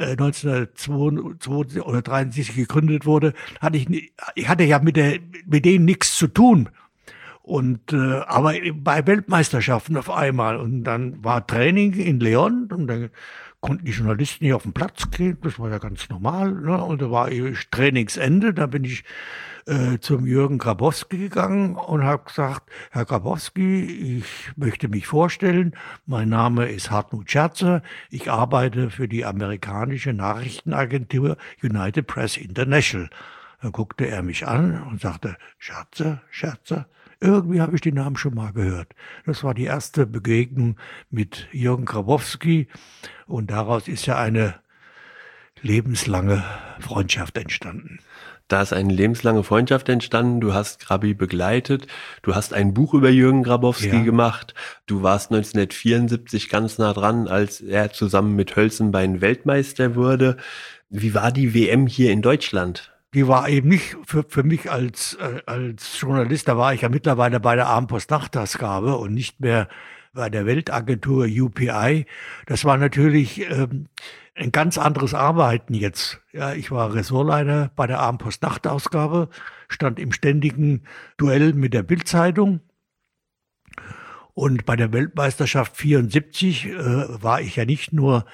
1972 oder 1973 gegründet wurde, ich hatte ja mit denen nichts zu tun. Und aber bei Weltmeisterschaften auf einmal. Und dann war Training in León und dann konnten die Journalisten nicht auf den Platz gehen. Das war ja ganz normal. Ne? Und da war Trainingsende. Da bin ich zum Jürgen Grabowski gegangen und habe gesagt, Herr Grabowski, ich möchte mich vorstellen. Mein Name ist Hartmut Scherzer. Ich arbeite für die amerikanische Nachrichtenagentur United Press International. Dann guckte er mich an und sagte, Scherzer. Irgendwie habe ich den Namen schon mal gehört. Das war die erste Begegnung mit Jürgen Grabowski und daraus ist ja eine lebenslange Freundschaft entstanden. Da ist eine lebenslange Freundschaft entstanden. Du hast Grabi begleitet. Du hast ein Buch über Jürgen Grabowski gemacht. Du warst 1974 ganz nah dran, als er zusammen mit Hölzenbein Weltmeister wurde. Wie war die WM hier in Deutschland? Die war eben nicht für mich als Journalist, da war ich ja mittlerweile bei der Abendpost-Nachtausgabe und nicht mehr bei der Weltagentur UPI. Das war natürlich ein ganz anderes Arbeiten jetzt. Ja, ich war Ressortleiter bei der Abendpost-Nachtausgabe, stand im ständigen Duell mit der Bild-Zeitung. Und bei der Weltmeisterschaft 74 war ich ja nicht nur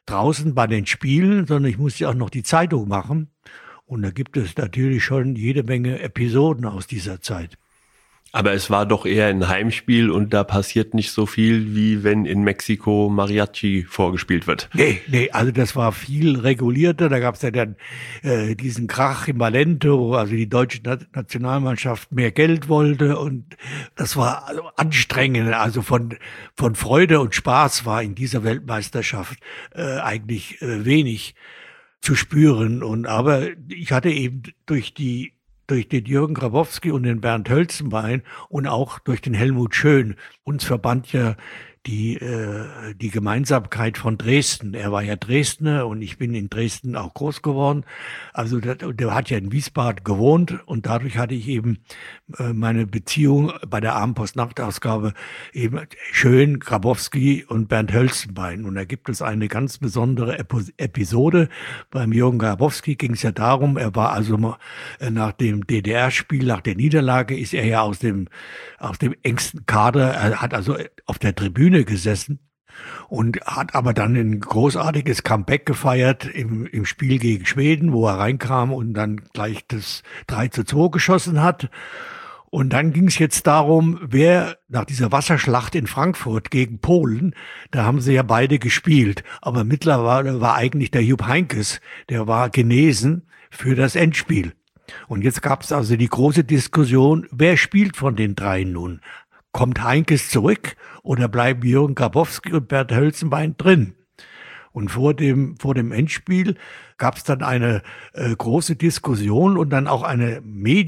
draußen bei den Spielen, sondern ich musste auch noch die Zeitung machen. Und da gibt es natürlich schon jede Menge Episoden aus dieser Zeit. Aber es war doch eher ein Heimspiel und da passiert nicht so viel, wie wenn in Mexiko Mariachi vorgespielt wird. Nee, also das war viel regulierter. Da gab es ja dann diesen Krach im Valento, wo also die deutsche Nationalmannschaft mehr Geld wollte. Und das war also anstrengend. Also von Freude und Spaß war in dieser Weltmeisterschaft eigentlich wenig zu spüren. Aber ich hatte eben durch den Jürgen Grabowski und den Bernd Hölzenbein und auch durch den Helmut Schön. Uns verband ja die Gemeinsamkeit von Dresden. Er war ja Dresdner und ich bin in Dresden auch groß geworden. Also der hat ja in Wiesbaden gewohnt und dadurch hatte ich eben meine Beziehung bei der Abendpost-Nachtausgabe eben Schön, Grabowski und Bernd Hölzenbein. Und da gibt es eine ganz besondere Episode. Beim Jürgen Grabowski ging es ja darum, er war also nach dem DDR-Spiel, nach der Niederlage, ist er ja aus dem engsten Kader, er hat also auf der Tribüne gesessen und hat aber dann ein großartiges Comeback gefeiert im Spiel gegen Schweden, wo er reinkam und dann gleich das 3:2 geschossen hat. Und dann ging es jetzt darum, wer nach dieser Wasserschlacht in Frankfurt gegen Polen, da haben sie ja beide gespielt, aber mittlerweile war eigentlich der Jupp Heynckes, der war genesen für das Endspiel. Und jetzt gab es also die große Diskussion, wer spielt von den dreien nun? Kommt Heynckes zurück oder bleiben Jürgen Grabowski und Bernd Hölzenbein drin? Und vor dem Endspiel gab es dann eine große Diskussion und dann auch eine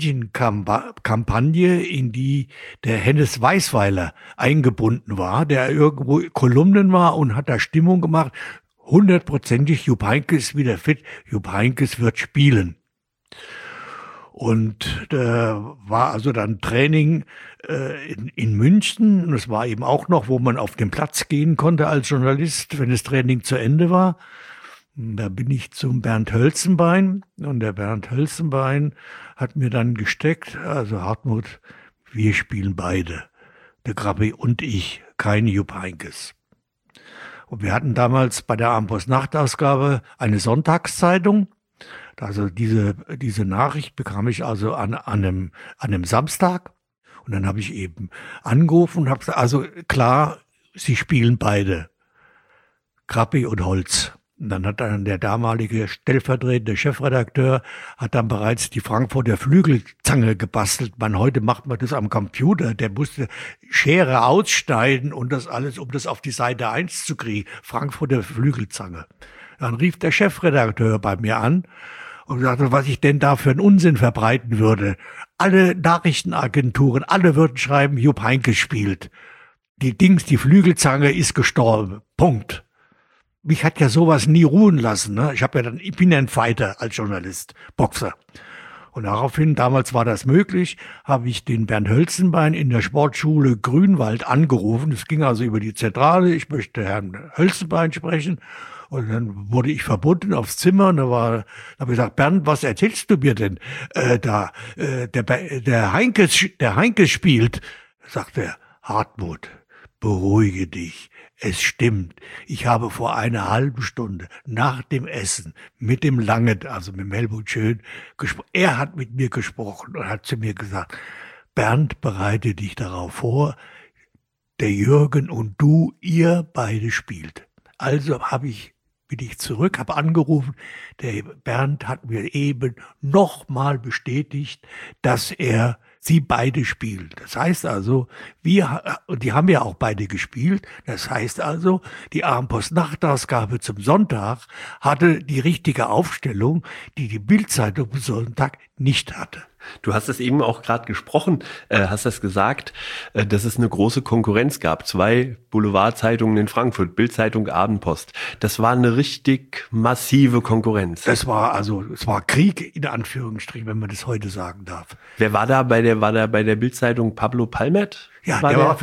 Medienkampagne, in die der Hennes Weisweiler eingebunden war, der irgendwo Kolumnen war und hat da Stimmung gemacht. 100%ig, Jupp Heynckes wieder fit, Jupp Heynckes wird spielen. Und da war also dann Training in München. Und es war eben auch noch, wo man auf den Platz gehen konnte als Journalist, wenn das Training zu Ende war. Und da bin ich zum Bernd Hölzenbein. Und der Bernd Hölzenbein hat mir dann gesteckt, also Hartmut, wir spielen beide. Der Grabbi und ich, kein Jupp Heynckes. Und wir hatten damals bei der Abendpost-Nachtausgabe eine Sonntagszeitung. Also diese Nachricht bekam ich also an einem Samstag und dann habe ich eben angerufen und habe gesagt, also klar, sie spielen beide, Grabbi und Holz. Und dann hat dann der damalige stellvertretende Chefredakteur hat dann bereits die Frankfurter Flügelzange gebastelt. Heute macht man das am Computer. Der musste Schere ausschneiden und das alles, um das auf die Seite 1 zu kriegen. Frankfurter Flügelzange. Dann rief der Chefredakteur bei mir an und sagte, was ich denn da für einen Unsinn verbreiten würde. Alle Nachrichtenagenturen, alle würden schreiben, Jupp Heynckes spielt. Die Flügelzange ist gestorben. Punkt. Mich hat ja sowas nie ruhen lassen. Ne? Ich bin ja ein Fighter als Journalist, Boxer. Und daraufhin, damals war das möglich, habe ich den Bernd Hölzenbein in der Sportschule Grünwald angerufen. Es ging also über die Zentrale. Ich möchte Herrn Hölzenbein sprechen. Und dann wurde ich verbunden aufs Zimmer und da habe ich gesagt, Bernd, was erzählst du mir denn der Heynckes spielt. Sagt er, Hartmut, beruhige dich. Es stimmt. Ich habe vor einer halben Stunde nach dem Essen mit dem Langen, also mit dem Helmut Schön, gesprochen. Er hat mit mir gesprochen und hat zu mir gesagt, Bernd, bereite dich darauf vor, der Jürgen und du, ihr beide spielt. Also bin ich zurück, habe angerufen. Der Bernd hat mir eben nochmal bestätigt, dass sie beide spielen. Das heißt also, die haben ja auch beide gespielt. Das heißt also, die Abendpost-Nachtausgabe zum Sonntag hatte die richtige Aufstellung, die die Bild-Zeitung am Sonntag nicht hatte. Du hast es eben auch gerade gesprochen, hast das gesagt, dass es eine große Konkurrenz gab. 2 Boulevardzeitungen in Frankfurt, Bild-Zeitung, Abendpost. Das war eine richtig massive Konkurrenz. Es war Krieg in Anführungsstrichen, wenn man das heute sagen darf. Wer war da bei der Bild-Zeitung? Pablo Palmet? Ja,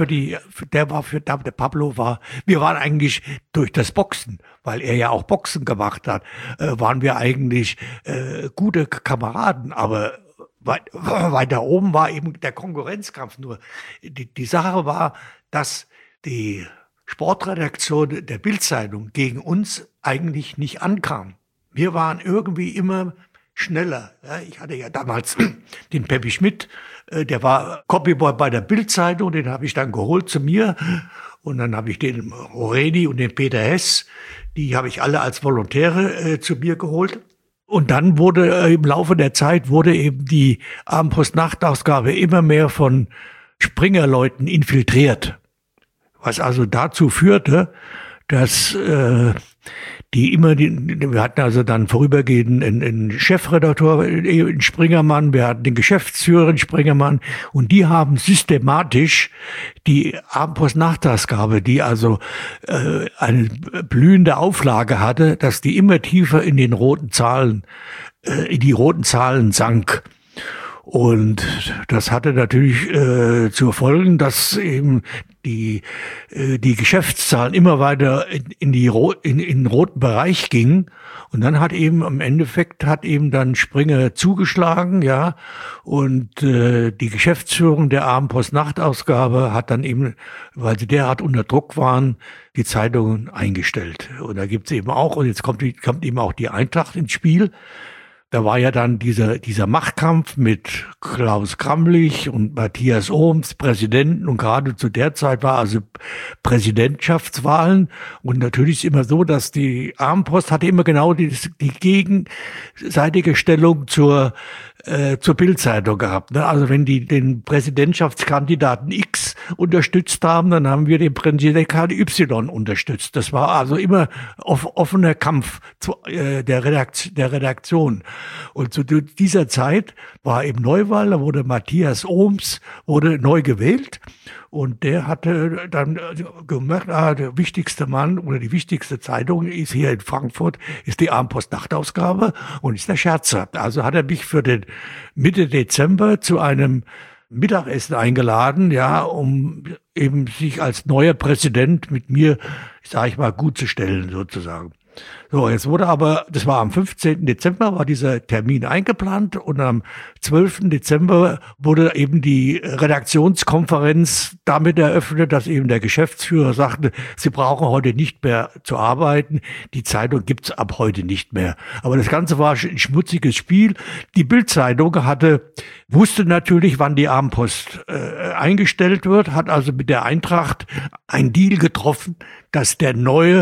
wir waren eigentlich durch das Boxen, weil er ja auch Boxen gemacht hat, waren wir eigentlich gute Kameraden, aber weiter oben war eben der Konkurrenzkampf. Nur die Sache war, dass die Sportredaktion der Bild-Zeitung gegen uns eigentlich nicht ankam. Wir waren irgendwie immer schneller. Ja, ich hatte ja damals den Peppi Schmidt, der war Copyboy bei der Bild-Zeitung, den habe ich dann geholt zu mir. Und dann habe ich den Oredi und den Peter Hess, die habe ich alle als Volontäre zu mir geholt. Und dann wurde im Laufe der Zeit wurde eben die Abendpost-Nachtausgabe immer mehr von Springer-Leuten infiltriert. Was also dazu führte, dass wir hatten also dann vorübergehend einen Chefredakteur in Springermann, wir hatten den Geschäftsführer in Springermann und die haben systematisch die Abendpost-Nachtausgabe, die also eine blühende Auflage hatte, dass die immer tiefer in die roten Zahlen sank. Und das hatte natürlich zur Folge, dass eben die Geschäftszahlen immer weiter in den roten Bereich gingen. Und dann hat eben im Endeffekt dann Springer zugeschlagen, ja. Und die Geschäftsführung der Abendpost-Nachtausgabe hat dann eben, weil sie derart unter Druck waren, die Zeitungen eingestellt. Und da gibt's eben auch, und jetzt kommt eben auch die Eintracht ins Spiel. Da war ja dann dieser Machtkampf mit Klaus Gramlich und Matthias Ohms, Präsidenten, und gerade zu der Zeit war also Präsidentschaftswahlen, und natürlich ist immer so, dass die Abendpost hatte immer genau die gegenseitige Stellung zur Bild-Zeitung gehabt. Ne? Also wenn die den Präsidentschaftskandidaten X unterstützt haben, dann haben wir den Präsidentkandidaten Y unterstützt. Das war also immer offener Kampf der Redaktion. Und zu dieser Zeit war eben Neuwahl, da wurde Matthias Ohms neu gewählt. Und der hatte dann gemerkt, der wichtigste Mann oder die wichtigste Zeitung ist hier in Frankfurt, ist die Abendpost-Nachtausgabe und ist der Scherzer. Also hat er mich für den Mitte Dezember zu einem Mittagessen eingeladen, ja, um eben sich als neuer Präsident mit mir, sage ich mal, gut zu stellen sozusagen. So, jetzt wurde aber, das war am 15. Dezember, war dieser Termin eingeplant, und am 12. Dezember wurde eben die Redaktionskonferenz damit eröffnet, dass eben der Geschäftsführer sagte, Sie brauchen heute nicht mehr zu arbeiten, die Zeitung gibt's ab heute nicht mehr. Aber das Ganze war ein schmutziges Spiel. Die Bild-Zeitung wusste natürlich, wann die Abendpost eingestellt wird, hat also mit der Eintracht einen Deal getroffen, dass der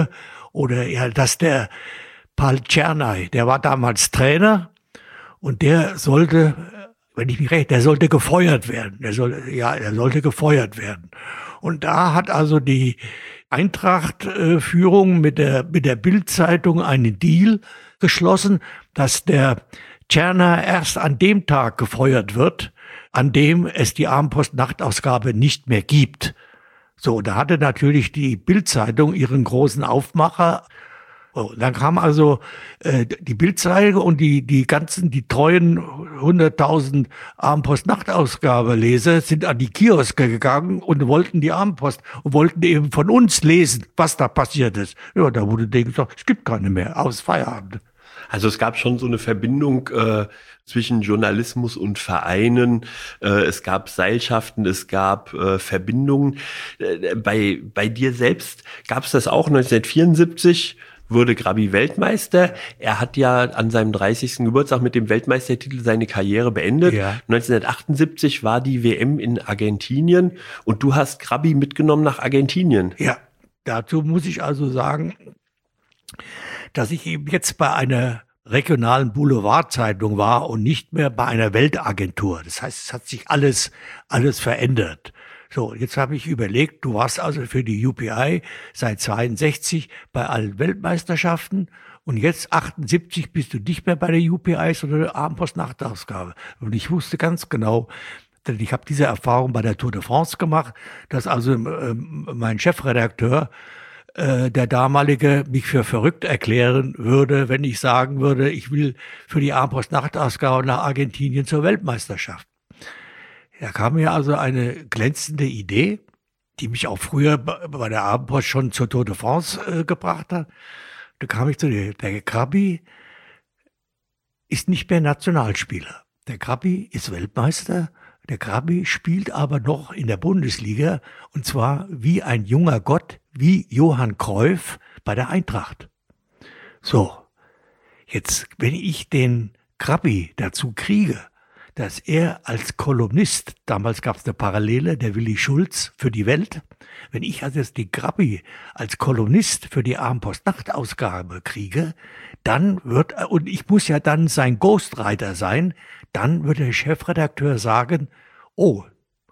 Paul Czernay, der war damals Trainer, und der sollte, wenn ich mich recht, der sollte gefeuert werden. Er sollte gefeuert werden. Und da hat also die Eintracht-Führung mit der Bild-Zeitung einen Deal geschlossen, dass der Czernay erst an dem Tag gefeuert wird, an dem es die Abendpost-Nachtausgabe nicht mehr gibt. So, da hatte natürlich die Bild-Zeitung ihren großen Aufmacher. Und dann kam also die Bild-Zeitung und die treuen 100.000 Abendpost-Nachtausgabe-Leser sind an die Kioske gegangen und wollten die Abendpost und wollten eben von uns lesen, was da passiert ist. Ja, da wurde denen gesagt, es gibt keine mehr, aus Feierabend. Also es gab schon so eine Verbindung zwischen Journalismus und Vereinen. Es gab Seilschaften, es gab Verbindungen. Bei dir selbst gab es das auch 1974. Wurde Grabby Weltmeister. Er hat ja an seinem 30. Geburtstag mit dem Weltmeistertitel seine Karriere beendet. Ja. 1978 war die WM in Argentinien und du hast Grabby mitgenommen nach Argentinien. Ja, dazu muss ich also sagen, dass ich eben jetzt bei einer regionalen Boulevardzeitung war und nicht mehr bei einer Weltagentur. Das heißt, es hat sich alles verändert. So, jetzt habe ich überlegt, du warst also für die UPI seit 62 bei allen Weltmeisterschaften und jetzt 78 bist du nicht mehr bei der UPI, sondern der Abendpost-Nachtausgabe. Und ich wusste ganz genau, denn ich habe diese Erfahrung bei der Tour de France gemacht, dass also mein Chefredakteur, der damalige, mich für verrückt erklären würde, wenn ich sagen würde, ich will für die Abendpost-Nachtausgabe nach Argentinien zur Weltmeisterschaft. Da kam mir also eine glänzende Idee, die mich auch früher bei der Abendpost schon zur Tour de France gebracht hat. Da kam ich zu der Grabby ist nicht mehr Nationalspieler. Der Grabby ist Weltmeister. Der Grabby spielt aber noch in der Bundesliga, und zwar wie ein junger Gott, wie Johann Cruyff bei der Eintracht. So, jetzt, wenn ich den Grappi dazu kriege, dass er als Kolumnist, damals gab es eine Parallele, der Willi Schulz für die Welt, wenn ich also jetzt die Grappi als Kolumnist für die Abendpost-Nachtausgabe kriege, dann wird, und ich muss ja dann sein Ghostwriter sein, dann wird der Chefredakteur sagen, oh,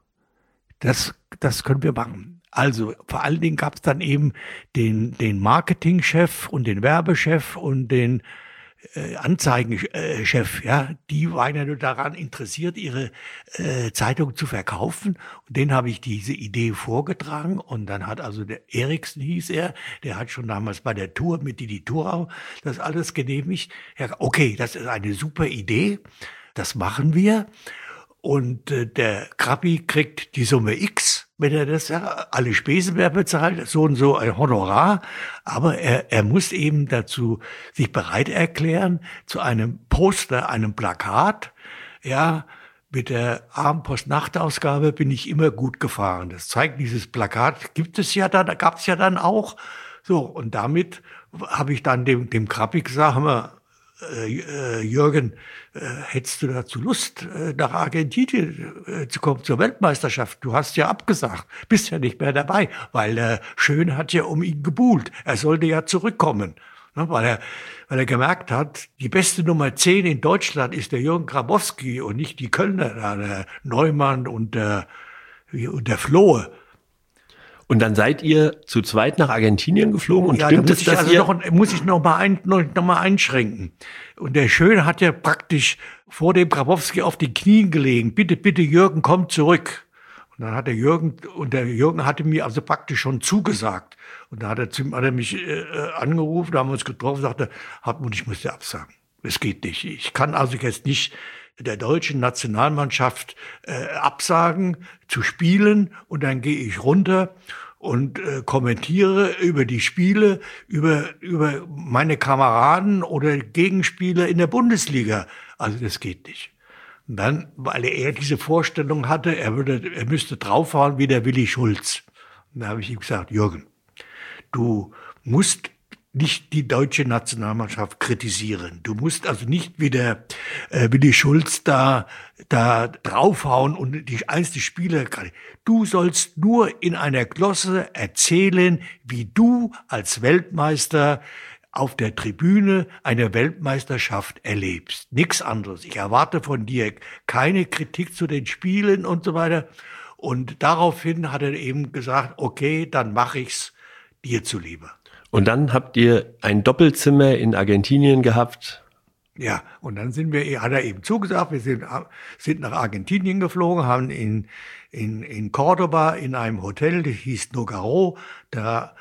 das können wir machen. Also vor allen Dingen gab es dann eben den Marketingchef und den Werbechef und den Anzeigenchef, ja, die waren ja nur daran interessiert, ihre Zeitung zu verkaufen. Und denen habe ich diese Idee vorgetragen. Und dann hat also der Eriksen, hieß er, der hat schon damals bei der Tour mit Didi Thurau das alles genehmigt. Ja, okay, das ist eine super Idee, das machen wir. Und der Grappi kriegt die Summe X, wenn er das, ja, alle Spesen mehr bezahlt, so und so ein Honorar. Aber er muss eben dazu sich bereit erklären, zu einem Poster, einem Plakat, ja, mit der Abendpost-Nachtausgabe bin ich immer gut gefahren. Das zeigt, dieses Plakat gab es ja dann auch. So, und damit habe ich dann dem Grappi gesagt, hör mal, Jürgen, hättest du dazu Lust, nach Argentinien zu kommen zur Weltmeisterschaft? Du hast ja abgesagt, bist ja nicht mehr dabei, weil Schön hat ja um ihn gebuhlt. Er sollte ja zurückkommen, ne, weil er gemerkt hat, die beste Nummer 10 in Deutschland ist der Jürgen Grabowski und nicht die Kölner, der Neumann und der Flohe. Und dann seid ihr zu zweit nach Argentinien geflogen und ja, stimmt es, dass muss ich noch mal einschränken. Und der Schön hat ja praktisch vor dem Grabowski auf den Knien gelegen. Bitte, bitte, Jürgen, komm zurück. Und dann hat der Jürgen hatte mir also praktisch schon zugesagt. Und da hat er mich angerufen, da haben wir uns getroffen, sagte, Hartmut, ich muss dir absagen. Es geht nicht. Ich kann also jetzt nicht der deutschen Nationalmannschaft absagen, zu spielen, und dann gehe ich runter und kommentiere über die Spiele, über meine Kameraden oder Gegenspieler in der Bundesliga. Also das geht nicht. Und dann, weil er diese Vorstellung hatte, er müsste draufhauen wie der Willi Schulz. Und da habe ich ihm gesagt, Jürgen, du musst nicht die deutsche Nationalmannschaft kritisieren. Du musst also nicht wie der Willi Schulz da draufhauen und die einzelnen Spieler. Du sollst nur in einer Glosse erzählen, wie du als Weltmeister auf der Tribüne eine Weltmeisterschaft erlebst. Nichts anderes. Ich erwarte von dir keine Kritik zu den Spielen und so weiter. Und daraufhin hat er eben gesagt, okay, dann mache ich's dir zuliebe. Und dann habt ihr ein Doppelzimmer in Argentinien gehabt. Ja, und dann hat er eben zugesagt, wir sind nach Argentinien geflogen, haben in Cordoba in einem Hotel, das hieß Nogaro, da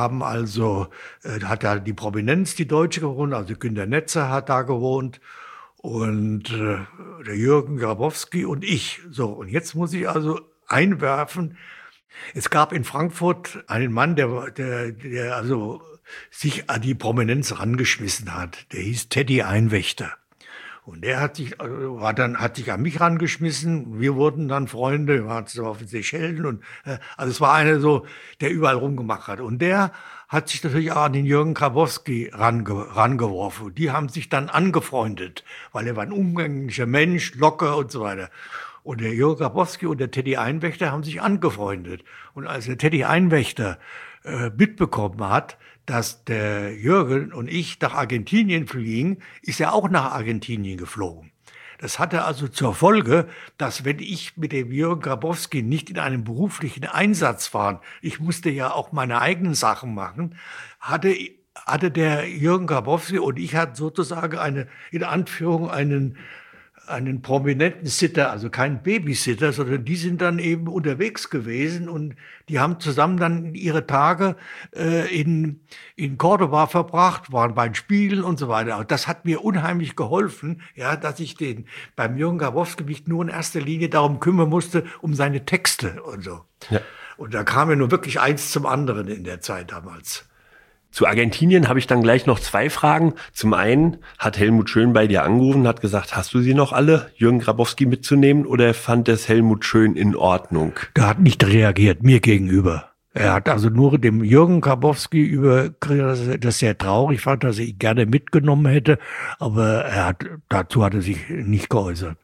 hat da die Prominenz, die Deutsche, gewohnt, also Günter Netzer hat da gewohnt und der Jürgen Grabowski und ich. So, und jetzt muss ich also einwerfen, es gab in Frankfurt einen Mann, der also sich an die Prominenz rangeschmissen hat. Der hieß Teddy Einwächter. Und der hat sich an mich rangeschmissen. Wir wurden dann Freunde, wir waren so auf den Seychellen und also es war einer so, der überall rumgemacht hat. Und der hat sich natürlich auch an den Jürgen Grabowski rangeworfen. Die haben sich dann angefreundet, weil er war ein umgänglicher Mensch, locker und so weiter. Und der Jürgen Grabowski und der Teddy Einwächter haben sich angefreundet. Und als der Teddy Einwächter mitbekommen hat, dass der Jürgen und ich nach Argentinien fliegen, ist er auch nach Argentinien geflogen. Das hatte also zur Folge, dass wenn ich mit dem Jürgen Grabowski nicht in einem beruflichen Einsatz war, ich musste ja auch meine eigenen Sachen machen, hatte der Jürgen Grabowski und ich hatten sozusagen in Anführung einen prominenten Sitter, also kein Babysitter, sondern die sind dann eben unterwegs gewesen und die haben zusammen dann ihre Tage in Cordoba verbracht, waren bei den Spielen und so weiter. Und das hat mir unheimlich geholfen, ja, dass ich beim Jürgen Grabowski mich nur in erster Linie darum kümmern musste, um seine Texte und so. Ja. Und da kam ja nur wirklich eins zum anderen in der Zeit damals. Zu Argentinien habe ich dann gleich noch 2 Fragen. Zum einen hat Helmut Schön bei dir angerufen und hat gesagt, hast du sie noch alle, Jürgen Grabowski mitzunehmen, oder fand es Helmut Schön in Ordnung? Der hat nicht reagiert, mir gegenüber. Er hat also nur dem Jürgen Grabowski das sehr traurig fand, dass er ihn gerne mitgenommen hätte, aber dazu hat er sich nicht geäußert.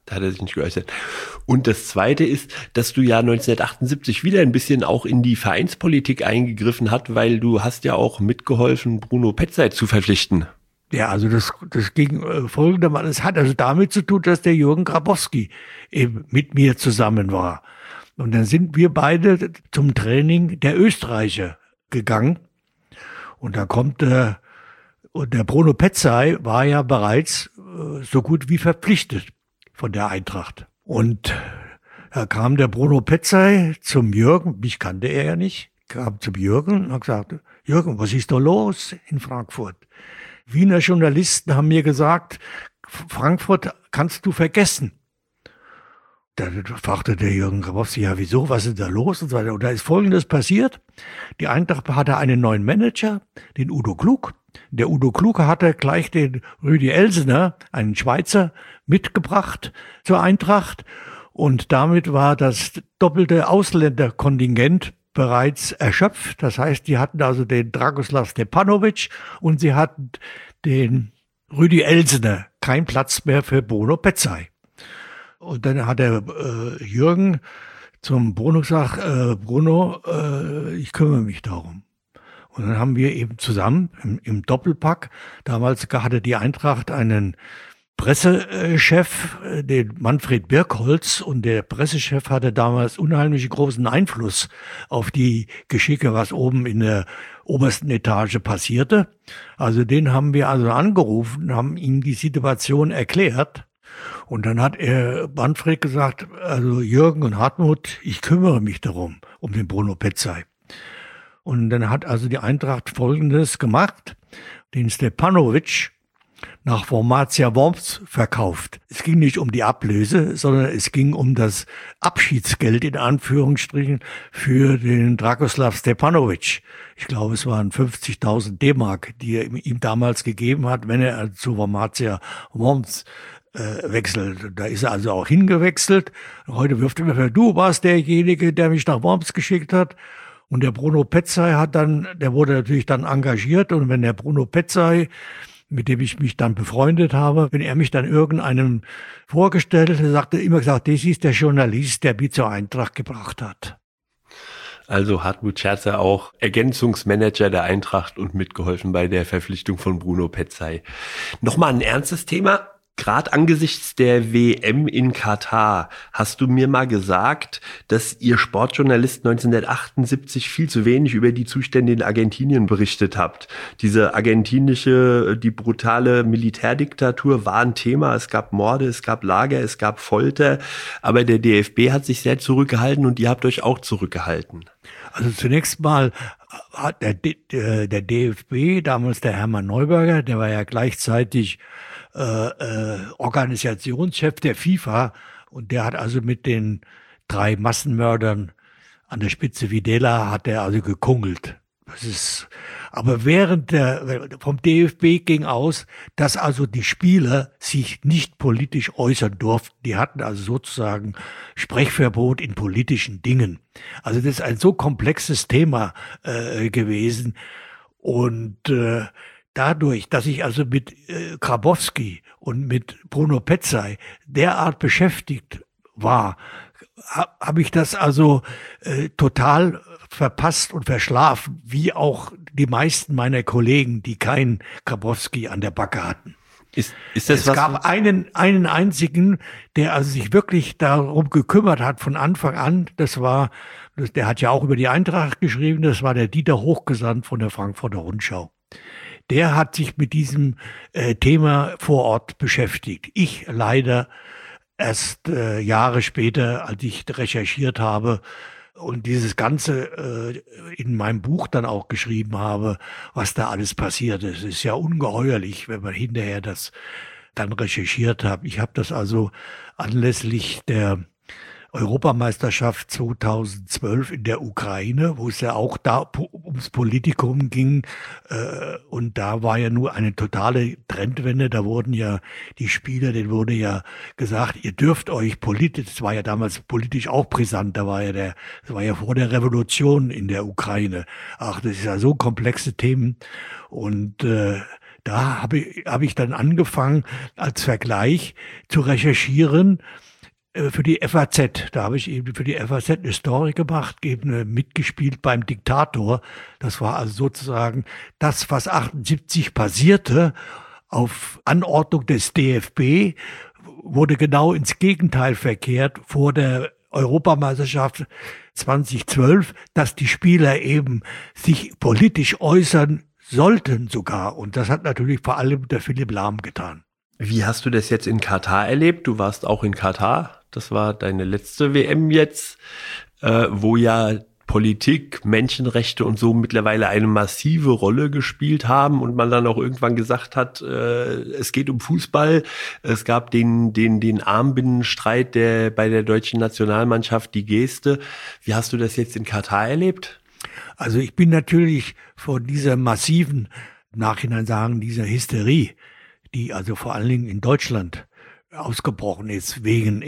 Und das Zweite ist, dass du ja 1978 wieder ein bisschen auch in die Vereinspolitik eingegriffen hast, weil du hast ja auch mitgeholfen, Bruno Petzay zu verpflichten. Ja, also das ging folgendermaßen. Es hat also damit zu tun, dass der Jürgen Grabowski eben mit mir zusammen war. Und dann sind wir beide zum Training der Österreicher gegangen. Und da kommt der Bruno Petzay war ja bereits so gut wie verpflichtet von der Eintracht. Und da kam der Bruno Petzay zum Jürgen, mich kannte er ja nicht, kam zum Jürgen und hat gesagt, Jürgen, was ist da los in Frankfurt? Wiener Journalisten haben mir gesagt, Frankfurt kannst du vergessen. Da fragte der Jürgen Grabowski, ja wieso, was ist da los und so weiter. Und da ist Folgendes passiert. Die Eintracht hatte einen neuen Manager, den Udo Klug. Der Udo Klug hatte gleich den Rüdi Elsener, einen Schweizer, mitgebracht zur Eintracht. Und damit war das doppelte Ausländerkontingent bereits erschöpft. Das heißt, die hatten also den Dragoslav Stepanovic und sie hatten den Rüdi Elsener. Kein Platz mehr für Bruno Petzay. Und dann hat der Jürgen zum Bruno gesagt, Bruno, ich kümmere mich darum. Und dann haben wir eben zusammen im Doppelpack, damals hatte die Eintracht einen Pressechef, den Manfred Birkholz, und der Pressechef hatte damals unheimlich großen Einfluss auf die Geschicke, was oben in der obersten Etage passierte. Also den haben wir also angerufen, haben ihm die Situation erklärt. Und dann hat Manfred gesagt, also Jürgen und Hartmut, ich kümmere mich darum, um den Bruno Petzay. Und dann hat also die Eintracht Folgendes gemacht, den Stepanovic nach Formatia Worms verkauft. Es ging nicht um die Ablöse, sondern es ging um das Abschiedsgeld in Anführungsstrichen für den Dragoslav Stepanovic. Ich glaube, es waren 50.000 D-Mark, die er ihm damals gegeben hat, wenn er zu Formatia Worms wechselt. Da ist er also auch hingewechselt. Heute wirft er mir, du warst derjenige, der mich nach Worms geschickt hat. Und der Bruno Petzay der wurde natürlich dann engagiert. Und wenn der Bruno Petzay, mit dem ich mich dann befreundet habe, wenn er mich dann irgendeinem vorgestellt hat, sagt er immer gesagt, das ist der Journalist, der mich zur Eintracht gebracht hat. Also Hartmut Scherzer auch Ergänzungsmanager der Eintracht und mitgeholfen bei der Verpflichtung von Bruno Petzay. Nochmal ein ernstes Thema. Gerade angesichts der WM in Katar hast du mir mal gesagt, dass ihr Sportjournalist 1978 viel zu wenig über die Zustände in Argentinien berichtet habt. Diese die brutale Militärdiktatur war ein Thema. Es gab Morde, es gab Lager, es gab Folter. Aber der DFB hat sich sehr zurückgehalten und ihr habt euch auch zurückgehalten. Also zunächst mal hat der DFB, damals der Hermann Neuberger, der war ja gleichzeitig Organisationschef der FIFA, und der hat also mit den 3 Massenmördern an der Spitze Videla hat er also gekungelt. Aber vom DFB ging aus, dass also die Spieler sich nicht politisch äußern durften. Die hatten also sozusagen Sprechverbot in politischen Dingen. Also das ist ein so komplexes Thema gewesen. Und dadurch, dass ich also mit Grabowski und mit Bruno Petzay derart beschäftigt war, habe ich das also total verpasst und verschlafen, wie auch die meisten meiner Kollegen, die keinen Grabowski an der Backe hatten. Es gab einen einzigen, der also sich wirklich darum gekümmert hat von Anfang an. Der hat ja auch über die Eintracht geschrieben, das war der Dieter Hochgesandt von der Frankfurter Rundschau. Der hat sich mit diesem Thema vor Ort beschäftigt. Ich leider erst Jahre später, als ich recherchiert habe und dieses Ganze in meinem Buch dann auch geschrieben habe, was da alles passiert ist. Es ist ja ungeheuerlich, wenn man hinterher das dann recherchiert hat. Ich habe das also anlässlich der Europameisterschaft 2012 in der Ukraine, wo es ja auch da ums Politikum ging. Und da war ja nur eine totale Trendwende. Da wurden ja die Spieler, denen wurde ja gesagt, ihr dürft euch politisch, das war ja damals politisch auch brisant, das war ja vor der Revolution in der Ukraine. Ach, das ist ja so komplexe Themen. Und da habe ich dann angefangen, als Vergleich zu recherchieren, für die FAZ. Da habe ich eben für die FAZ eine Story gemacht, eben mitgespielt beim Diktator. Das war also sozusagen das, was 78 passierte, auf Anordnung des DFB, wurde genau ins Gegenteil verkehrt vor der Europameisterschaft 2012, dass die Spieler eben sich politisch äußern sollten sogar. Und das hat natürlich vor allem der Philipp Lahm getan. Wie hast du das jetzt in Katar erlebt? Du warst auch in Katar. Das war deine letzte WM jetzt, wo ja Politik, Menschenrechte und so mittlerweile eine massive Rolle gespielt haben und man dann auch irgendwann gesagt hat, es geht um Fußball. Es gab den Armbindenstreit bei der deutschen Nationalmannschaft, die Geste. Wie hast du das jetzt in Katar erlebt? Also ich bin natürlich vor dieser massiven, im Nachhinein sagen, dieser Hysterie, die also vor allen Dingen in Deutschland ausgebrochen ist, wegen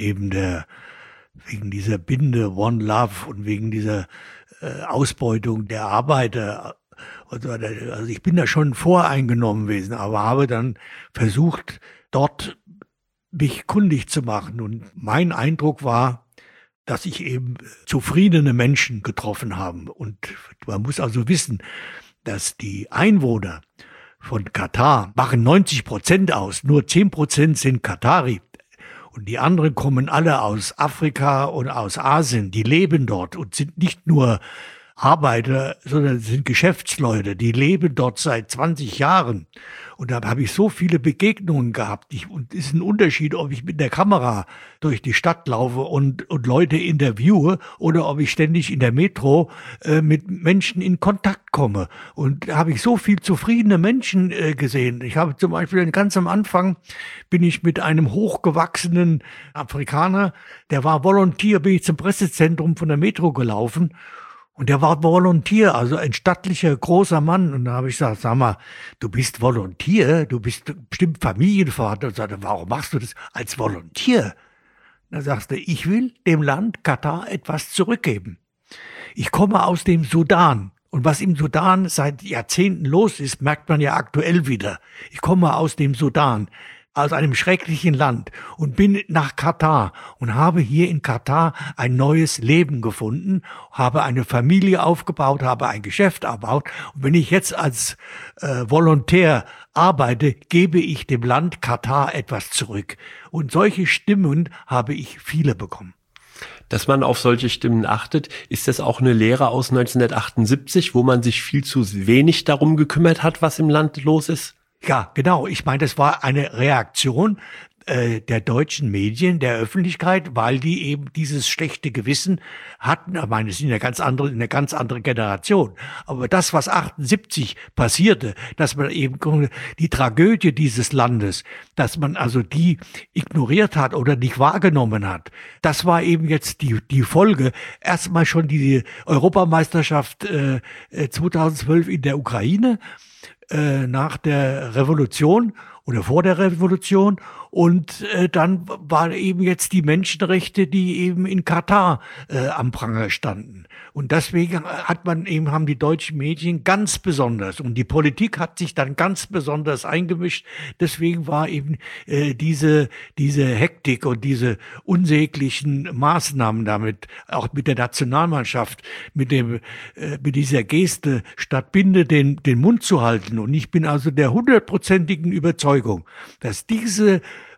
dieser Binde One Love und wegen dieser Ausbeutung der Arbeiter. Also ich bin da schon voreingenommen gewesen, aber habe dann versucht, dort mich kundig zu machen. Und mein Eindruck war, dass ich eben zufriedene Menschen getroffen habe. Und man muss also wissen, dass die Einwohner von Katar machen 90% aus, nur 10% sind Katari. Und die anderen kommen alle aus Afrika und aus Asien, die leben dort und sind nicht nur Arbeiter, sondern sind Geschäftsleute, die leben dort seit 20 Jahren. Und da habe ich so viele Begegnungen gehabt. Und es ist ein Unterschied, ob ich mit der Kamera durch die Stadt laufe und Leute interviewe oder ob ich ständig in der Metro mit Menschen in Kontakt komme. Und da habe ich so viel zufriedene Menschen gesehen. Ich habe zum Beispiel ganz am Anfang bin ich mit einem hochgewachsenen Afrikaner, der war Volontär, bin ich zum Pressezentrum von der Metro gelaufen. Und der war Volontär, also ein stattlicher, großer Mann. Und da habe ich gesagt, sag mal, du bist Volontär, du bist bestimmt Familienvater. Und sagte, warum machst du das als Volontär? Da sagst du, ich will dem Land Katar etwas zurückgeben. Ich komme aus dem Sudan. Und was im Sudan seit Jahrzehnten los ist, merkt man ja aktuell wieder. Ich komme aus dem Sudan, aus einem schrecklichen Land und bin nach Katar und habe hier in Katar ein neues Leben gefunden, habe eine Familie aufgebaut, habe ein Geschäft aufgebaut. Und wenn ich jetzt als Volontär arbeite, gebe ich dem Land Katar etwas zurück. Und solche Stimmen habe ich viele bekommen. Dass man auf solche Stimmen achtet, ist das auch eine Lehre aus 1978, wo man sich viel zu wenig darum gekümmert hat, was im Land los ist? Ja, genau. Ich meine, das war eine Reaktion der deutschen Medien, der Öffentlichkeit, weil die eben dieses schlechte Gewissen hatten. Ich meine, es ist eine ganz andere Generation. Aber das, was 78 passierte, dass man eben die Tragödie dieses Landes, dass man also die ignoriert hat oder nicht wahrgenommen hat, das war eben jetzt die Folge. Erstmal schon die Europameisterschaft 2012 in der Ukraine, nach der Revolution oder vor der Revolution und dann waren eben jetzt die Menschenrechte, die eben in Katar am Pranger standen. Und deswegen haben die deutschen Medien ganz besonders und die Politik hat sich dann ganz besonders eingemischt. Deswegen war eben diese Hektik und diese unsäglichen Maßnahmen damit, auch mit der Nationalmannschaft, mit dieser Geste, statt Binde den Mund zu halten. Und ich bin also der 100%igen Überzeugung, dass diese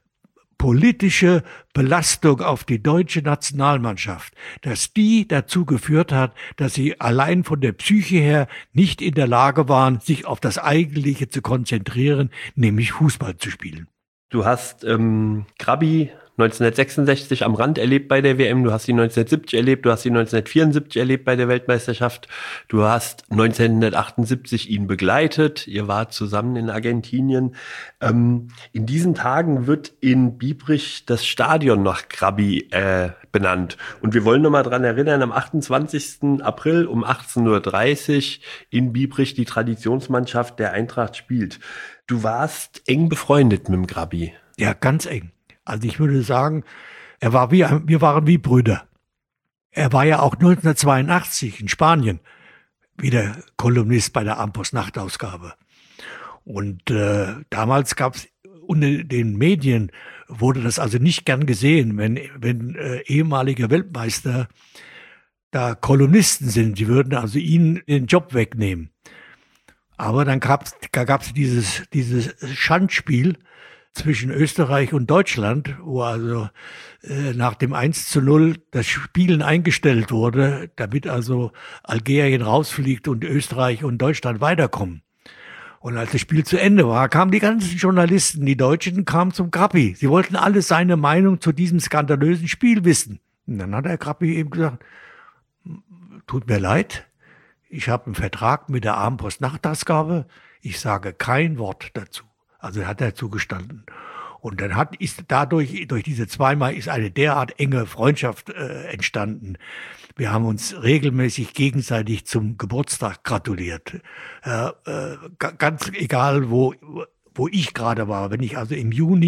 politische Belastung auf die deutsche Nationalmannschaft, dass die dazu geführt hat, dass sie allein von der Psyche her nicht in der Lage waren, sich auf das Eigentliche zu konzentrieren, nämlich Fußball zu spielen. Du hast Krabi 1966 am Rand erlebt bei der WM, du hast die 1970 erlebt, du hast die 1974 erlebt bei der Weltmeisterschaft, du hast 1978 ihn begleitet, ihr wart zusammen in Argentinien. In diesen Tagen wird in Biebrich das Stadion nach Grabby benannt. Und wir wollen nochmal dran erinnern, am 28. April um 18:30 Uhr in Biebrich die Traditionsmannschaft der Eintracht spielt. Du warst eng befreundet mit dem Grabby. Ja, ganz eng. Also ich würde sagen, wir waren wie Brüder. Er war ja auch 1982 in Spanien wieder Kolumnist bei der Ampost-Nachtausgabe. Und damals gab es unter den Medien, wurde das also nicht gern gesehen, wenn ehemalige Weltmeister da Kolumnisten sind. Die würden also ihnen den Job wegnehmen. Aber dann gab's dieses Schandspiel zwischen Österreich und Deutschland, wo also nach dem 1:0 das Spielen eingestellt wurde, damit also Algerien rausfliegt und Österreich und Deutschland weiterkommen. Und als das Spiel zu Ende war, kamen die ganzen Journalisten, die Deutschen, kamen zum Grappi. Sie wollten alle seine Meinung zu diesem skandalösen Spiel wissen. Und dann hat der Grappi eben gesagt, tut mir leid, ich habe einen Vertrag mit der Abendpost-Nachtausgabe, ich sage kein Wort dazu. Also hat er zugestanden. Und dann ist dadurch, durch diese zweimal, ist eine derart enge Freundschaft entstanden. Wir haben uns regelmäßig gegenseitig zum Geburtstag gratuliert. Ganz egal, wo ich gerade war. Wenn ich im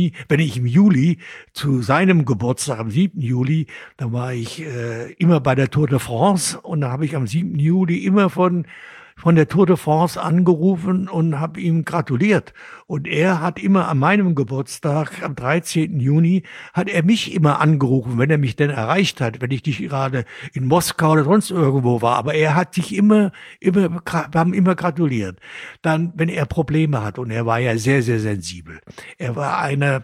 Juli zu seinem Geburtstag, am 7. Juli, dann war ich immer bei der Tour de France. Und da habe ich am 7. Juli immer von der Tour de France angerufen und habe ihm gratuliert. Und er hat immer an meinem Geburtstag, am 13. Juni, hat er mich immer angerufen, wenn er mich denn erreicht hat, wenn ich nicht gerade in Moskau oder sonst irgendwo war. Aber er hat sich wir haben immer gratuliert. Dann, wenn er Probleme hat, und er war ja sehr, sehr sensibel. Er war einer,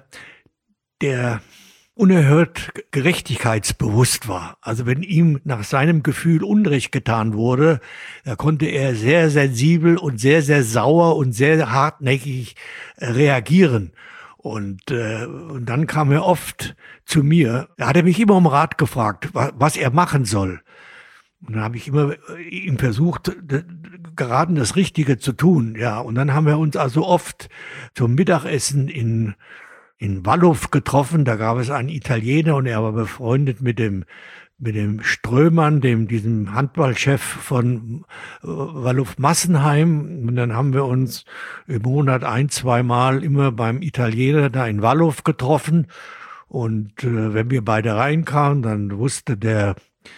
der unerhört gerechtigkeitsbewusst war. Also wenn ihm nach seinem Gefühl Unrecht getan wurde, da konnte er sehr sensibel und sehr, sehr sauer und sehr hartnäckig reagieren. Und dann kam er oft zu mir. Da hat er mich immer um Rat gefragt, was er machen soll. Und dann habe ich immer ihm versucht, geraten das Richtige zu tun. Ja, und dann haben wir uns also oft zum Mittagessen in Walluf getroffen. Da gab es einen Italiener und er war befreundet mit dem Strömann, diesem Handballchef von Walluf Massenheim. Und dann haben wir uns im Monat 1-2 Mal immer beim Italiener da in Walluf getroffen. Und wenn wir beide reinkamen, dann wusste der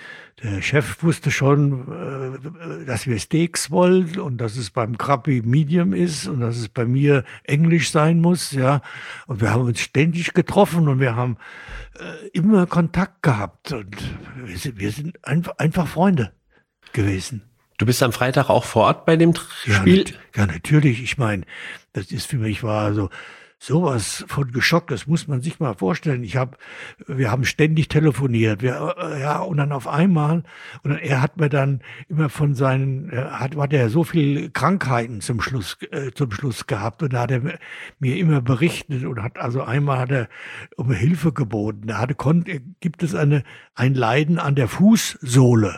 Chef wusste schon, dass wir Steaks wollen und dass es beim Grappi Medium ist und dass es bei mir Englisch sein muss, ja. Und wir haben uns ständig getroffen und wir haben immer Kontakt gehabt und wir sind einfach Freunde gewesen. Du bist am Freitag auch vor Ort bei dem Spiel? Ja, natürlich. Ich meine, das ist für mich war also sowas von geschockt, das muss man sich mal vorstellen. Wir haben ständig telefoniert, und dann auf einmal, und er hat mir dann immer hat er so viele Krankheiten zum Schluss gehabt, und da hat er mir immer berichtet und einmal hat er um Hilfe geboten. Gibt es ein Leiden an der Fußsohle,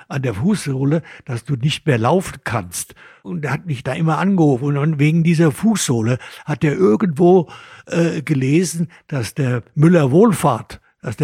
dass du nicht mehr laufen kannst. Und er hat mich da immer angerufen. Und wegen dieser Fußsohle hat er irgendwo gelesen, dass der Müller-Wohlfahrt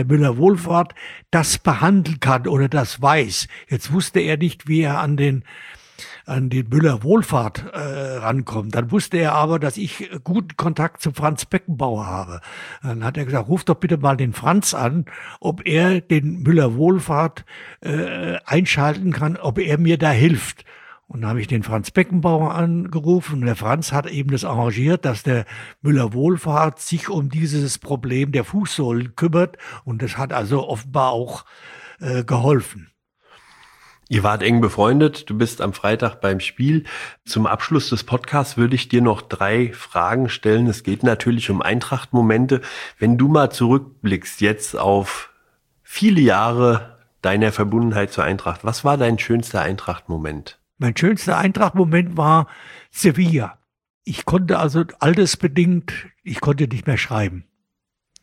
das behandeln kann oder das weiß. Jetzt wusste er nicht, wie er an den Müller-Wohlfahrt rankommt. Dann wusste er aber, dass ich guten Kontakt zu Franz Beckenbauer habe. Dann hat er gesagt, ruf doch bitte mal den Franz an, ob er den Müller-Wohlfahrt einschalten kann, ob er mir da hilft. Und dann habe ich den Franz Beckenbauer angerufen und der Franz hat eben das arrangiert, dass der Müller-Wohlfahrt sich um dieses Problem der Fußsohlen kümmert und das hat also offenbar auch geholfen. Ihr wart eng befreundet, du bist am Freitag beim Spiel. Zum Abschluss des Podcasts würde ich dir noch 3 Fragen stellen. Es geht natürlich um Eintracht-Momente. Wenn du mal zurückblickst jetzt auf viele Jahre deiner Verbundenheit zur Eintracht, was war dein schönster Eintracht-Moment? Mein schönster Eintracht-Moment war Sevilla. Ich konnte also altersbedingt, nicht mehr schreiben.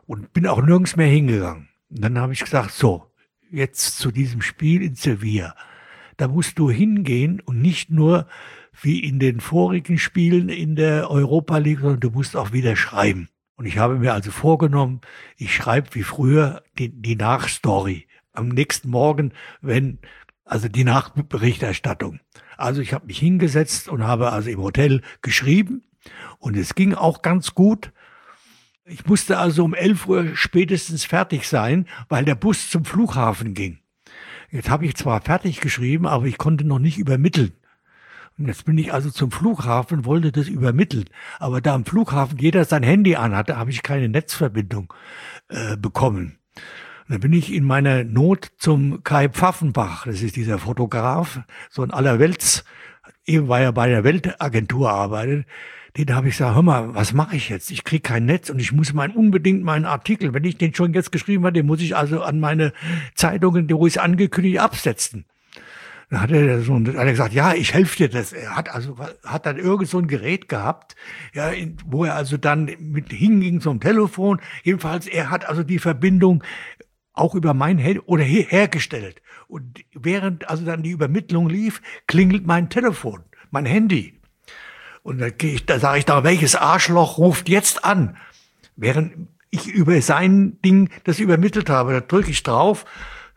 und bin auch nirgends mehr hingegangen. Und dann habe ich gesagt, so, jetzt zu diesem Spiel in Sevilla. Da musst du hingehen und nicht nur wie in den vorigen Spielen in der Europa League, sondern du musst auch wieder schreiben. Und ich habe mir also vorgenommen, ich schreibe wie früher die Nachstory. Am nächsten Morgen, also die Nachberichterstattung. Also ich habe mich hingesetzt und habe also im Hotel geschrieben und es ging auch ganz gut. Ich musste also um 11 Uhr spätestens fertig sein, weil der Bus zum Flughafen ging. Jetzt habe ich zwar fertig geschrieben, aber ich konnte noch nicht übermitteln. Und jetzt bin ich also zum Flughafen und wollte das übermitteln. Aber da am Flughafen jeder sein Handy anhatte, habe ich keine Netzverbindung bekommen. Und dann bin ich in meiner Not zum Kai Pfaffenbach, das ist dieser Fotograf, so ein allerwelts, eben weil er bei der Weltagentur arbeitet. Den habe ich gesagt, hör mal, was mache ich jetzt? Ich kriege kein Netz und ich muss unbedingt meinen Artikel, wenn ich den schon jetzt geschrieben habe, den muss ich also an meine Zeitungen, wo ich es angekündigt, absetzen. Dann hat er gesagt, ja, ich helfe dir das. Er hat dann irgend so ein Gerät gehabt, ja, wo er also dann mit hinging zum Telefon. Jedenfalls, er hat also die Verbindung auch über mein Handy oder hergestellt. Und während also dann die Übermittlung lief, klingelt mein Telefon, mein Handy. Und da sage ich da, welches Arschloch ruft jetzt an? Während ich über sein Ding das übermittelt habe, da drücke ich drauf,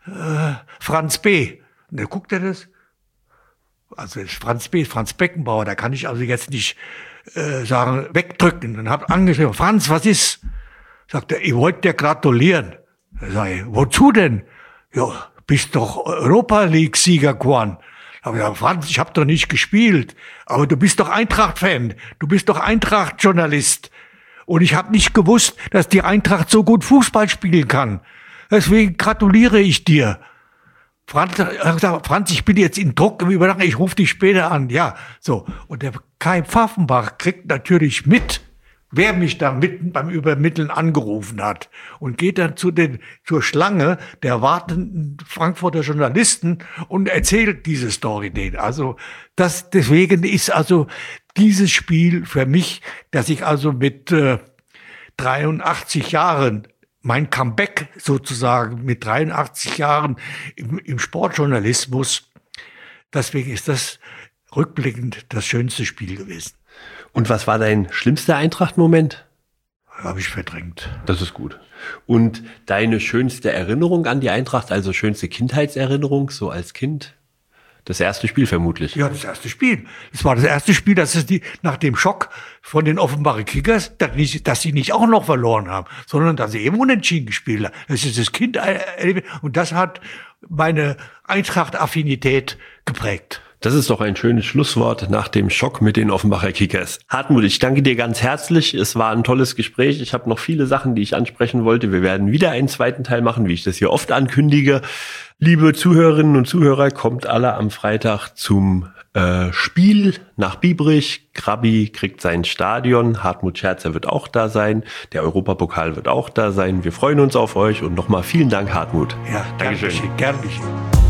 Franz B. Und dann guckt er das. Also das ist Franz B., Franz Beckenbauer, da kann ich also jetzt nicht sagen, wegdrücken. Dann habe angeschrieben, Franz, was ist? Sagt er, ich wollte dir gratulieren. Da sage ich, wozu denn? Ja, bist doch Europa-League-Sieger geworden. Aber ja, Franz, ich habe doch nicht gespielt. Aber du bist doch Eintracht-Fan. Du bist doch Eintracht-Journalist. Und ich habe nicht gewusst, dass die Eintracht so gut Fußball spielen kann. Deswegen gratuliere ich dir. Franz, ich bin jetzt in Druck im Übernachten, ich rufe dich später an. Ja, so. Und der Kai Pfaffenbach kriegt natürlich mit, wer mich da mitten beim Übermitteln angerufen hat und geht dann zur Schlange der wartenden Frankfurter Journalisten und erzählt diese Story denen. Also deswegen ist also dieses Spiel für mich, dass ich also mit 83 Jahren mein Comeback sozusagen mit 83 Jahren im Sportjournalismus, deswegen ist das rückblickend das schönste Spiel gewesen. Und was war dein schlimmster Eintracht-Moment? Habe ich verdrängt. Das ist gut. Und deine schönste Erinnerung an die Eintracht, also schönste Kindheitserinnerung, so als Kind? Das erste Spiel vermutlich. Ja, das erste Spiel. Es war das erste Spiel, dass es nach dem Schock von den Offenbacher Kickers, dass sie nicht auch noch verloren haben, sondern dass sie eben unentschieden gespielt haben. Das ist das Kind, und das hat meine Eintracht-Affinität geprägt. Das ist doch ein schönes Schlusswort nach dem Schock mit den Offenbacher Kickers. Hartmut, ich danke dir ganz herzlich. Es war ein tolles Gespräch. Ich habe noch viele Sachen, die ich ansprechen wollte. Wir werden wieder einen zweiten Teil machen, wie ich das hier oft ankündige. Liebe Zuhörerinnen und Zuhörer, kommt alle am Freitag zum Spiel nach Biebrich. Krabi kriegt sein Stadion. Hartmut Scherzer wird auch da sein. Der Europapokal wird auch da sein. Wir freuen uns auf euch und nochmal vielen Dank, Hartmut. Ja, Dankeschön. Gern geschehen.